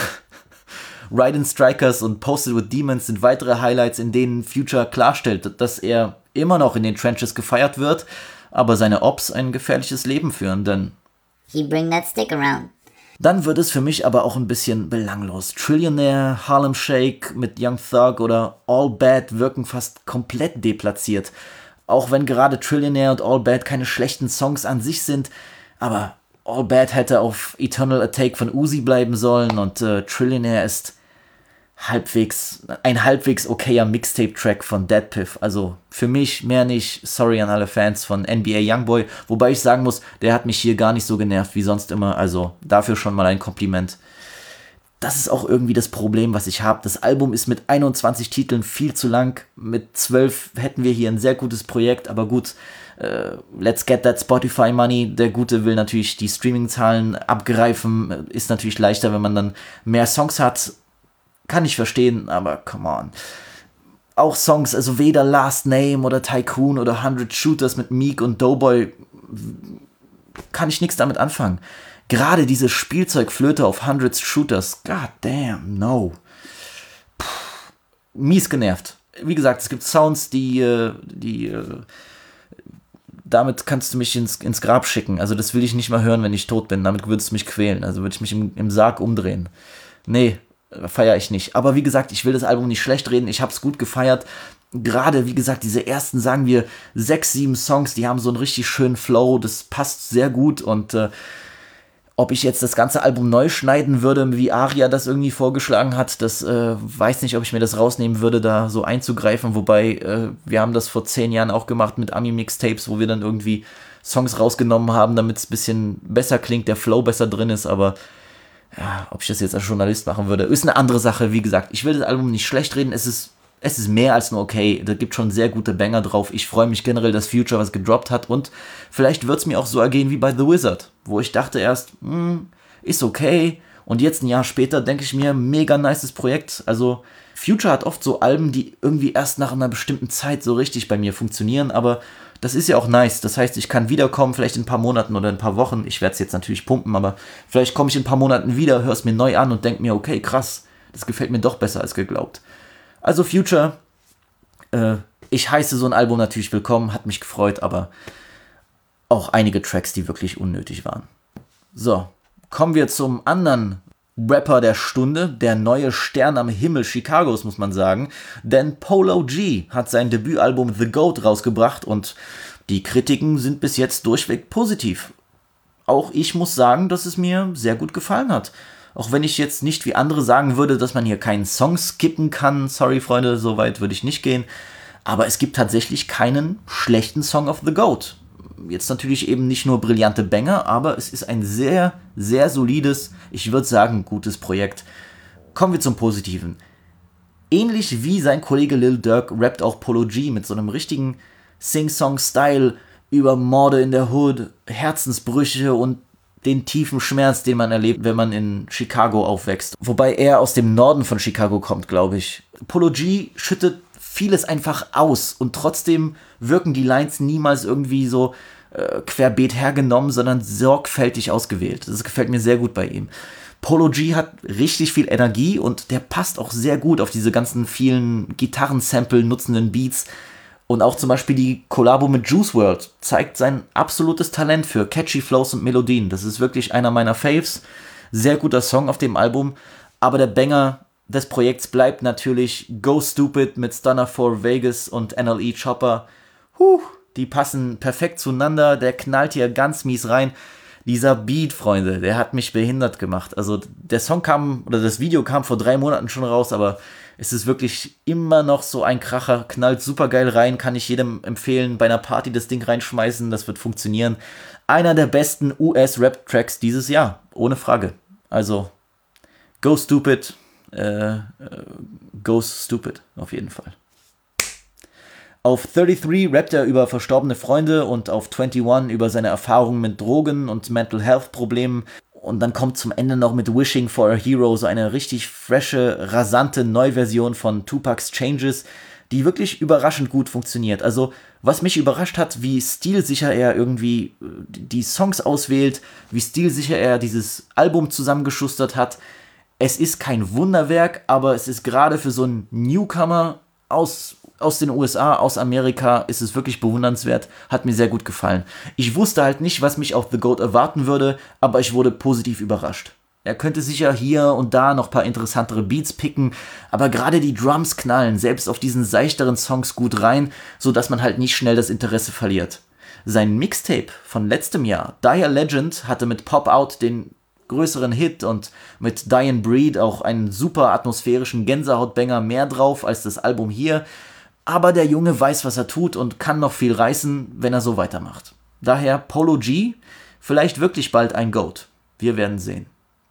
Raiden Strikers und Posted with Demons sind weitere Highlights, in denen Future klarstellt, dass er immer noch in den Trenches gefeiert wird, aber seine Ops ein gefährliches Leben führen, denn he bring that stick around. Dann wird es für mich aber auch ein bisschen belanglos. Trillionaire, Harlem Shake mit Young Thug oder All Bad wirken fast komplett deplatziert. Auch wenn gerade Trillionaire und All Bad keine schlechten Songs an sich sind, aber All Bad hätte auf Eternal Attack von Uzi bleiben sollen und äh, Trillionaire ist halbwegs, ein halbwegs okayer Mixtape-Track von DatPiff. Also für mich mehr nicht. Sorry an alle Fans von N B A Youngboy. Wobei ich sagen muss, der hat mich hier gar nicht so genervt wie sonst immer. Also dafür schon mal ein Kompliment. Das ist auch irgendwie das Problem, was ich habe. Das Album ist mit einundzwanzig Titeln viel zu lang. Mit zwölf hätten wir hier ein sehr gutes Projekt. Aber gut, äh, let's get that Spotify money. Der Gute will natürlich die Streaming-Zahlen abgreifen. Ist natürlich leichter, wenn man dann mehr Songs hat. Kann ich verstehen, aber come on. Auch Songs, also weder Last Name oder Tycoon oder hundred Shooters mit Meek und Doughboy, kann ich nichts damit anfangen. Gerade diese Spielzeugflöte auf hundred Shooters, god damn, no. Puh, mies genervt. Wie gesagt, es gibt Sounds, die, die, damit kannst du mich ins, ins Grab schicken. Also das will ich nicht mal hören, wenn ich tot bin. Damit würdest du mich quälen. Also würde ich mich im, im Sarg umdrehen. Nee, feiere ich nicht. Aber wie gesagt, ich will das Album nicht schlecht reden. Ich habe es gut gefeiert. Gerade, wie gesagt, diese ersten, sagen wir, sechs, sieben Songs, die haben so einen richtig schönen Flow. Das passt sehr gut. Und äh, ob ich jetzt das ganze Album neu schneiden würde, wie Aria das irgendwie vorgeschlagen hat, das äh, weiß nicht, ob ich mir das rausnehmen würde, da so einzugreifen. Wobei, äh, wir haben das vor zehn Jahren auch gemacht mit Ami-Mixtapes, wo wir dann irgendwie Songs rausgenommen haben, damit es ein bisschen besser klingt, der Flow besser drin ist. Aber ja, ob ich das jetzt als Journalist machen würde, ist eine andere Sache. Wie gesagt, ich will das Album nicht schlecht reden. Es ist, es ist mehr als nur okay. Da gibt schon sehr gute Banger drauf. Ich freue mich generell, dass Future was gedroppt hat. Und vielleicht wird es mir auch so ergehen wie bei The Wizard, wo ich dachte erst, hm, ist okay. Und jetzt ein Jahr später denke ich mir, mega nices Projekt. Also Future hat oft so Alben, die irgendwie erst nach einer bestimmten Zeit so richtig bei mir funktionieren. Aber das ist ja auch nice. Das heißt, ich kann wiederkommen, vielleicht in ein paar Monaten oder in ein paar Wochen. Ich werde es jetzt natürlich pumpen, aber vielleicht komme ich in ein paar Monaten wieder, höre es mir neu an und denke mir, okay, krass, das gefällt mir doch besser als geglaubt. Also Future, äh, ich heiße so ein Album natürlich willkommen, hat mich gefreut, aber auch einige Tracks, die wirklich unnötig waren. So, kommen wir zum anderen Rapper der Stunde, der neue Stern am Himmel Chicagos, muss man sagen, denn Polo G hat sein Debütalbum The Goat rausgebracht und die Kritiken sind bis jetzt durchweg positiv. Auch ich muss sagen, dass es mir sehr gut gefallen hat. Auch wenn ich jetzt nicht wie andere sagen würde, dass man hier keinen Song skippen kann, sorry Freunde, so weit würde ich nicht gehen, aber es gibt tatsächlich keinen schlechten Song of The Goat. Jetzt natürlich eben nicht nur brillante Banger, aber es ist ein sehr, sehr solides, ich würde sagen, gutes Projekt. Kommen wir zum Positiven. Ähnlich wie sein Kollege Lil Durk rappt auch Polo G mit so einem richtigen Sing-Song-Style über Morde in der Hood, Herzensbrüche und den tiefen Schmerz, den man erlebt, wenn man in Chicago aufwächst. Wobei er aus dem Norden von Chicago kommt, glaube ich. Polo G schüttet vieles einfach aus und trotzdem wirken die Lines niemals irgendwie so äh, querbeet hergenommen, sondern sorgfältig ausgewählt. Das gefällt mir sehr gut bei ihm. Polo G hat richtig viel Energie und der passt auch sehr gut auf diese ganzen vielen Gitarrensample nutzenden Beats. Und auch zum Beispiel die Kollabo mit Juice world zeigt sein absolutes Talent für catchy Flows und Melodien. Das ist wirklich einer meiner Faves. Sehr guter Song auf dem Album. Aber der Banger des Projekts bleibt natürlich Go Stupid mit Stunner for Vegas und N L E Chopper. Huh, die passen perfekt zueinander. Der knallt hier ganz mies rein. Dieser Beat, Freunde, der hat mich behindert gemacht. Also der Song kam, oder das Video kam vor drei Monaten schon raus, aber es ist wirklich immer noch so ein Kracher, knallt super geil rein, kann ich jedem empfehlen, bei einer Party das Ding reinschmeißen, das wird funktionieren. Einer der besten U S-Rap-Tracks dieses Jahr, ohne Frage. Also, Go Stupid, äh, äh, Go Stupid, auf jeden Fall. Auf dreiunddreißig rappt er über verstorbene Freunde und auf einundzwanzig über seine Erfahrungen mit Drogen und Mental Health Problemen. Und dann kommt zum Ende noch mit Wishing for a Hero so eine richtig frische, rasante Neuversion von Tupacs Changes, die wirklich überraschend gut funktioniert. Also, was mich überrascht hat, wie stilsicher er irgendwie die Songs auswählt, wie stilsicher er dieses Album zusammengeschustert hat. Es ist kein Wunderwerk, aber es ist gerade für so einen Newcomer aus aus den U S A, aus Amerika, ist es wirklich bewundernswert, hat mir sehr gut gefallen. Ich wusste halt nicht, was mich auf The Goat erwarten würde, aber ich wurde positiv überrascht. Er könnte sicher hier und da noch ein paar interessantere Beats picken, aber gerade die Drums knallen selbst auf diesen seichteren Songs gut rein, sodass man halt nicht schnell das Interesse verliert. Sein Mixtape von letztem Jahr, Dire Legend, hatte mit Pop Out den größeren Hit und mit Dying Breed auch einen super atmosphärischen Gänsehautbanger mehr drauf als das Album hier. Aber der Junge weiß, was er tut und kann noch viel reißen, wenn er so weitermacht. Daher Polo G, vielleicht wirklich bald ein GOAT. Wir werden sehen.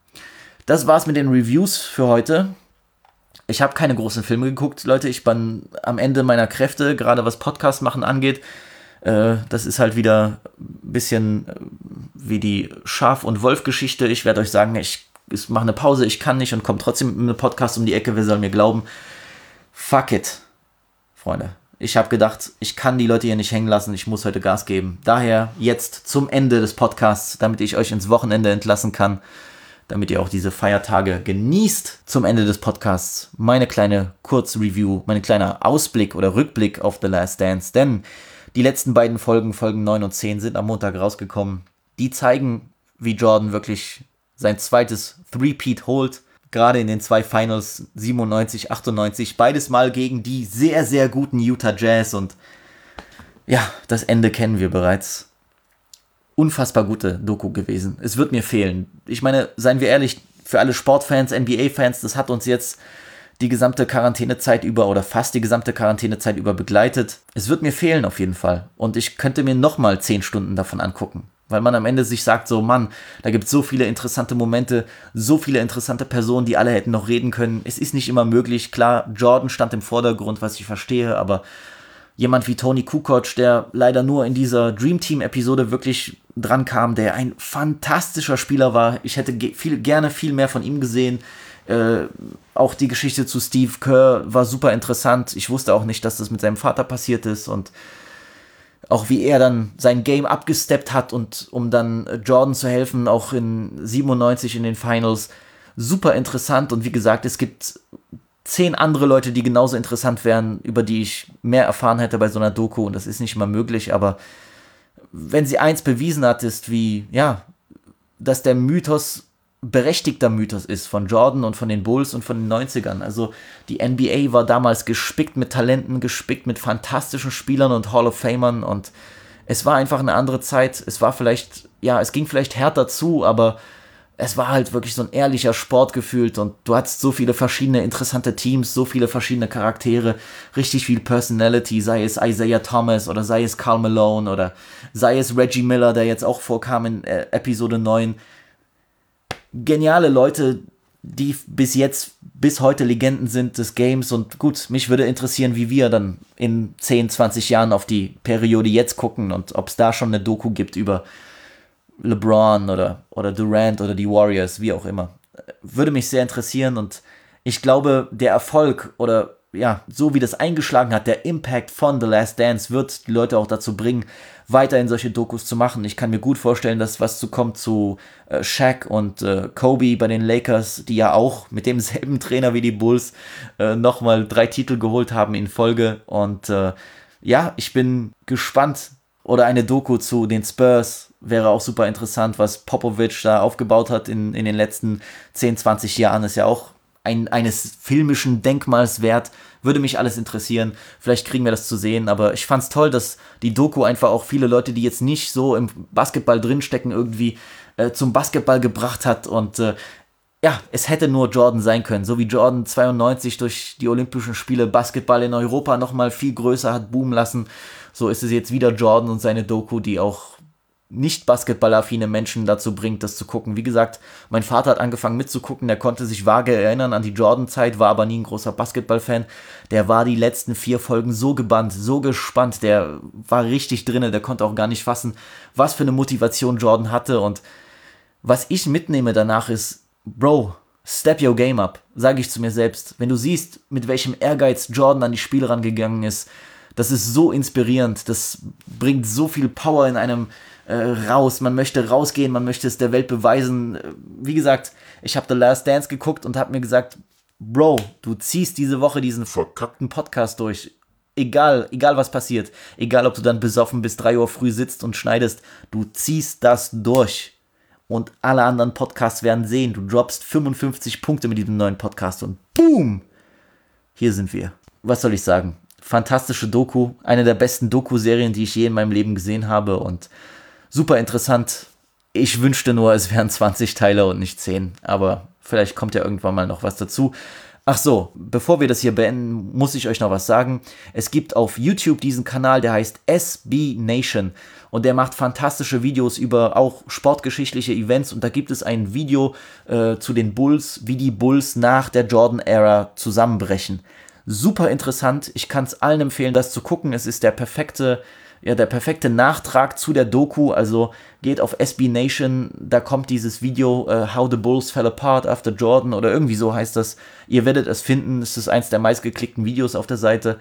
Das war's mit den Reviews für heute. Ich habe keine großen Filme geguckt, Leute. Ich bin am Ende meiner Kräfte, gerade was Podcast machen angeht. Äh, das ist halt wieder ein bisschen wie die Schaf- und Wolf-Geschichte. Ich werde euch sagen, ich, ich mache eine Pause, ich kann nicht und komme trotzdem mit einem Podcast um die Ecke. Wer soll mir glauben? Fuck it, Freunde. Ich habe gedacht, ich kann die Leute hier nicht hängen lassen. Ich muss heute Gas geben. Daher jetzt zum Ende des Podcasts, damit ich euch ins Wochenende entlassen kann. Damit ihr auch diese Feiertage genießt. Zum Ende des Podcasts meine kleine Kurzreview, mein kleiner Ausblick oder Rückblick auf The Last Dance. Denn die letzten beiden Folgen, Folgen neun und zehn, sind am Montag rausgekommen. Die zeigen, wie Jordan wirklich sein zweites Three-Peat holt. Gerade in den zwei Finals, siebenundneunzig, achtundneunzig. Beides mal gegen die sehr, sehr guten Utah Jazz. Und ja, das Ende kennen wir bereits. Unfassbar gute Doku gewesen. Es wird mir fehlen. Ich meine, seien wir ehrlich, für alle Sportfans, N B A-Fans, das hat uns jetzt die gesamte Quarantänezeit über oder fast die gesamte Quarantänezeit über begleitet. Es wird mir fehlen auf jeden Fall. Und ich könnte mir nochmal zehn Stunden davon angucken. Weil man am Ende sich sagt, so Mann, da gibt es so viele interessante Momente, so viele interessante Personen, die alle hätten noch reden können. Es ist nicht immer möglich. Klar, Jordan stand im Vordergrund, was ich verstehe, aber jemand wie Tony Kukoc, der leider nur in dieser Dream Team-Episode wirklich dran kam, der ein fantastischer Spieler war. Ich hätte ge- viel, gerne viel mehr von ihm gesehen. Äh, auch die Geschichte zu Steve Kerr war super interessant. Ich wusste auch nicht, dass das mit seinem Vater passiert ist und auch wie er dann sein Game abgesteppt hat und um dann Jordan zu helfen, auch in siebenundneunzig in den Finals. Super interessant und wie gesagt, es gibt zehn andere Leute, die genauso interessant wären, über die ich mehr erfahren hätte bei so einer Doku und das ist nicht immer möglich, aber wenn sie eins bewiesen hat, ist wie, ja, dass der Mythos berechtigter Mythos ist von Jordan und von den Bulls und von den neunzigern. Also die N B A war damals gespickt mit Talenten, gespickt mit fantastischen Spielern und Hall of Famern und es war einfach eine andere Zeit. Es war vielleicht, ja, es ging vielleicht härter zu, aber es war halt wirklich so ein ehrlicher Sport gefühlt und du hattest so viele verschiedene interessante Teams, so viele verschiedene Charaktere, richtig viel Personality, sei es Isaiah Thomas oder sei es Karl Malone oder sei es Reggie Miller, der jetzt auch vorkam in äh, Episode neun. Geniale Leute, die bis jetzt, bis heute Legenden sind des Games und gut, mich würde interessieren, wie wir dann in zehn, zwanzig Jahren auf die Periode jetzt gucken und ob es da schon eine Doku gibt über LeBron oder, oder Durant oder die Warriors, wie auch immer. Würde mich sehr interessieren und ich glaube, der Erfolg oder ja, so wie das eingeschlagen hat, der Impact von The Last Dance wird die Leute auch dazu bringen, weiterhin solche Dokus zu machen. Ich kann mir gut vorstellen, dass was zu kommt zu äh, Shaq und äh, Kobe bei den Lakers, die ja auch mit demselben Trainer wie die Bulls äh, nochmal drei Titel geholt haben in Folge und äh, ja, ich bin gespannt. Oder eine Doku zu den Spurs wäre auch super interessant, was Popovich da aufgebaut hat in, in den letzten zehn, zwanzig Jahren, ist ja auch ein, eines filmischen Denkmals wert. Würde mich alles interessieren. Vielleicht kriegen wir das zu sehen, aber ich fand's toll, dass die Doku einfach auch viele Leute, die jetzt nicht so im Basketball drinstecken, irgendwie äh, zum Basketball gebracht hat und äh, ja, es hätte nur Jordan sein können, so wie Jordan zweiundneunzig durch die Olympischen Spiele Basketball in Europa nochmal viel größer hat boomen lassen. So ist es jetzt wieder Jordan und seine Doku, die auch nicht basketballaffine Menschen dazu bringt, das zu gucken. Wie gesagt, mein Vater hat angefangen mitzugucken, der konnte sich vage erinnern an die Jordan-Zeit, war aber nie ein großer Basketball-Fan. Der war die letzten vier Folgen so gebannt, so gespannt, der war richtig drinne, der konnte auch gar nicht fassen, was für eine Motivation Jordan hatte. Und was ich mitnehme danach ist, Bro, step your game up, sage ich zu mir selbst. Wenn du siehst, mit welchem Ehrgeiz Jordan an die Spiele rangegangen ist, das ist so inspirierend, das bringt so viel Power in einem äh, raus. Man möchte rausgehen, man möchte es der Welt beweisen. Wie gesagt, ich habe The Last Dance geguckt und habe mir gesagt, Bro, du ziehst diese Woche diesen verkackten Podcast durch. Egal, egal was passiert. Egal, ob du dann besoffen bis drei Uhr früh sitzt und schneidest. Du ziehst das durch. Und alle anderen Podcasts werden sehen, du droppst fünfundfünfzig Punkte mit diesem neuen Podcast und boom, hier sind wir. Was soll ich sagen? Fantastische Doku, eine der besten Doku-Serien, die ich je in meinem Leben gesehen habe und super interessant. Ich wünschte nur, es wären zwanzig Teile und nicht zehn, aber vielleicht kommt ja irgendwann mal noch was dazu. Ach so, bevor wir das hier beenden, muss ich euch noch was sagen. Es gibt auf YouTube diesen Kanal, der heißt S B Nation und der macht fantastische Videos über auch sportgeschichtliche Events und da gibt es ein Video äh, zu den Bulls, wie die Bulls nach der Jordan-Ära zusammenbrechen. Super interessant, ich kann es allen empfehlen, das zu gucken. Es ist der perfekte, ja, der perfekte Nachtrag zu der Doku, also geht auf S B Nation, da kommt dieses Video uh, How the Bulls Fell Apart After Jordan oder irgendwie so heißt das. Ihr werdet es finden, es ist eins der meistgeklickten Videos auf der Seite.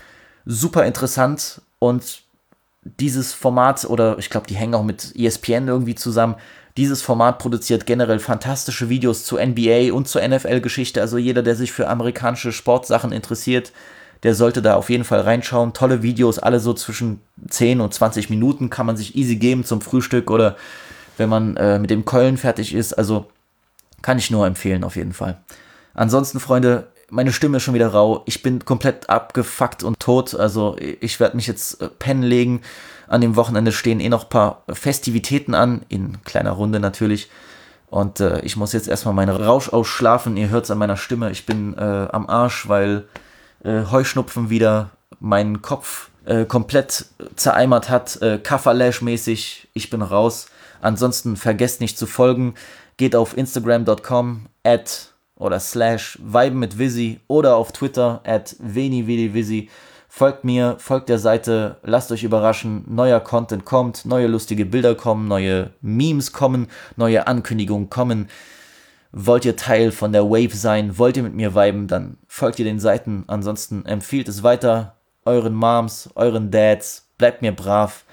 Super interessant und dieses Format, oder ich glaube, die hängen auch mit E S P N irgendwie zusammen, dieses Format produziert generell fantastische Videos zu N B A und zur N F L-Geschichte, also jeder, der sich für amerikanische Sportsachen interessiert, der sollte da auf jeden Fall reinschauen. Tolle Videos, alle so zwischen zehn und zwanzig Minuten, kann man sich easy geben zum Frühstück oder wenn man äh, mit dem Keulen fertig ist. Also kann ich nur empfehlen auf jeden Fall. Ansonsten, Freunde, meine Stimme ist schon wieder rau. Ich bin komplett abgefuckt und tot. Also ich werde mich jetzt äh, pennen legen. An dem Wochenende stehen eh noch ein paar Festivitäten an, in kleiner Runde natürlich. Und äh, ich muss jetzt erstmal meinen Rausch ausschlafen. Ihr hört es an meiner Stimme. Ich bin äh, am Arsch, weil Äh, Heuschnupfen wieder meinen Kopf äh, komplett zereimert hat, äh, Kafferlash-mäßig, ich bin raus. Ansonsten vergesst nicht zu folgen, geht auf instagram dot com at oder slash viben mit Visi oder auf Twitter at venividivisi. Folgt mir, folgt der Seite, lasst euch überraschen, neuer Content kommt, neue lustige Bilder kommen, neue Memes kommen, neue Ankündigungen kommen. Wollt ihr Teil von der Wave sein? Wollt ihr mit mir viben? Dann folgt ihr den Seiten. Ansonsten empfiehlt es weiter. Euren Moms, euren Dads. Bleibt mir brav.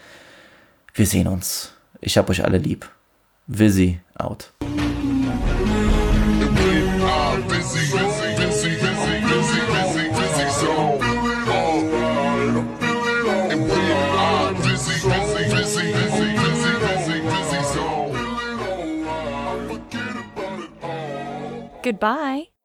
Wir sehen uns. Ich hab euch alle lieb. Visi out. Goodbye.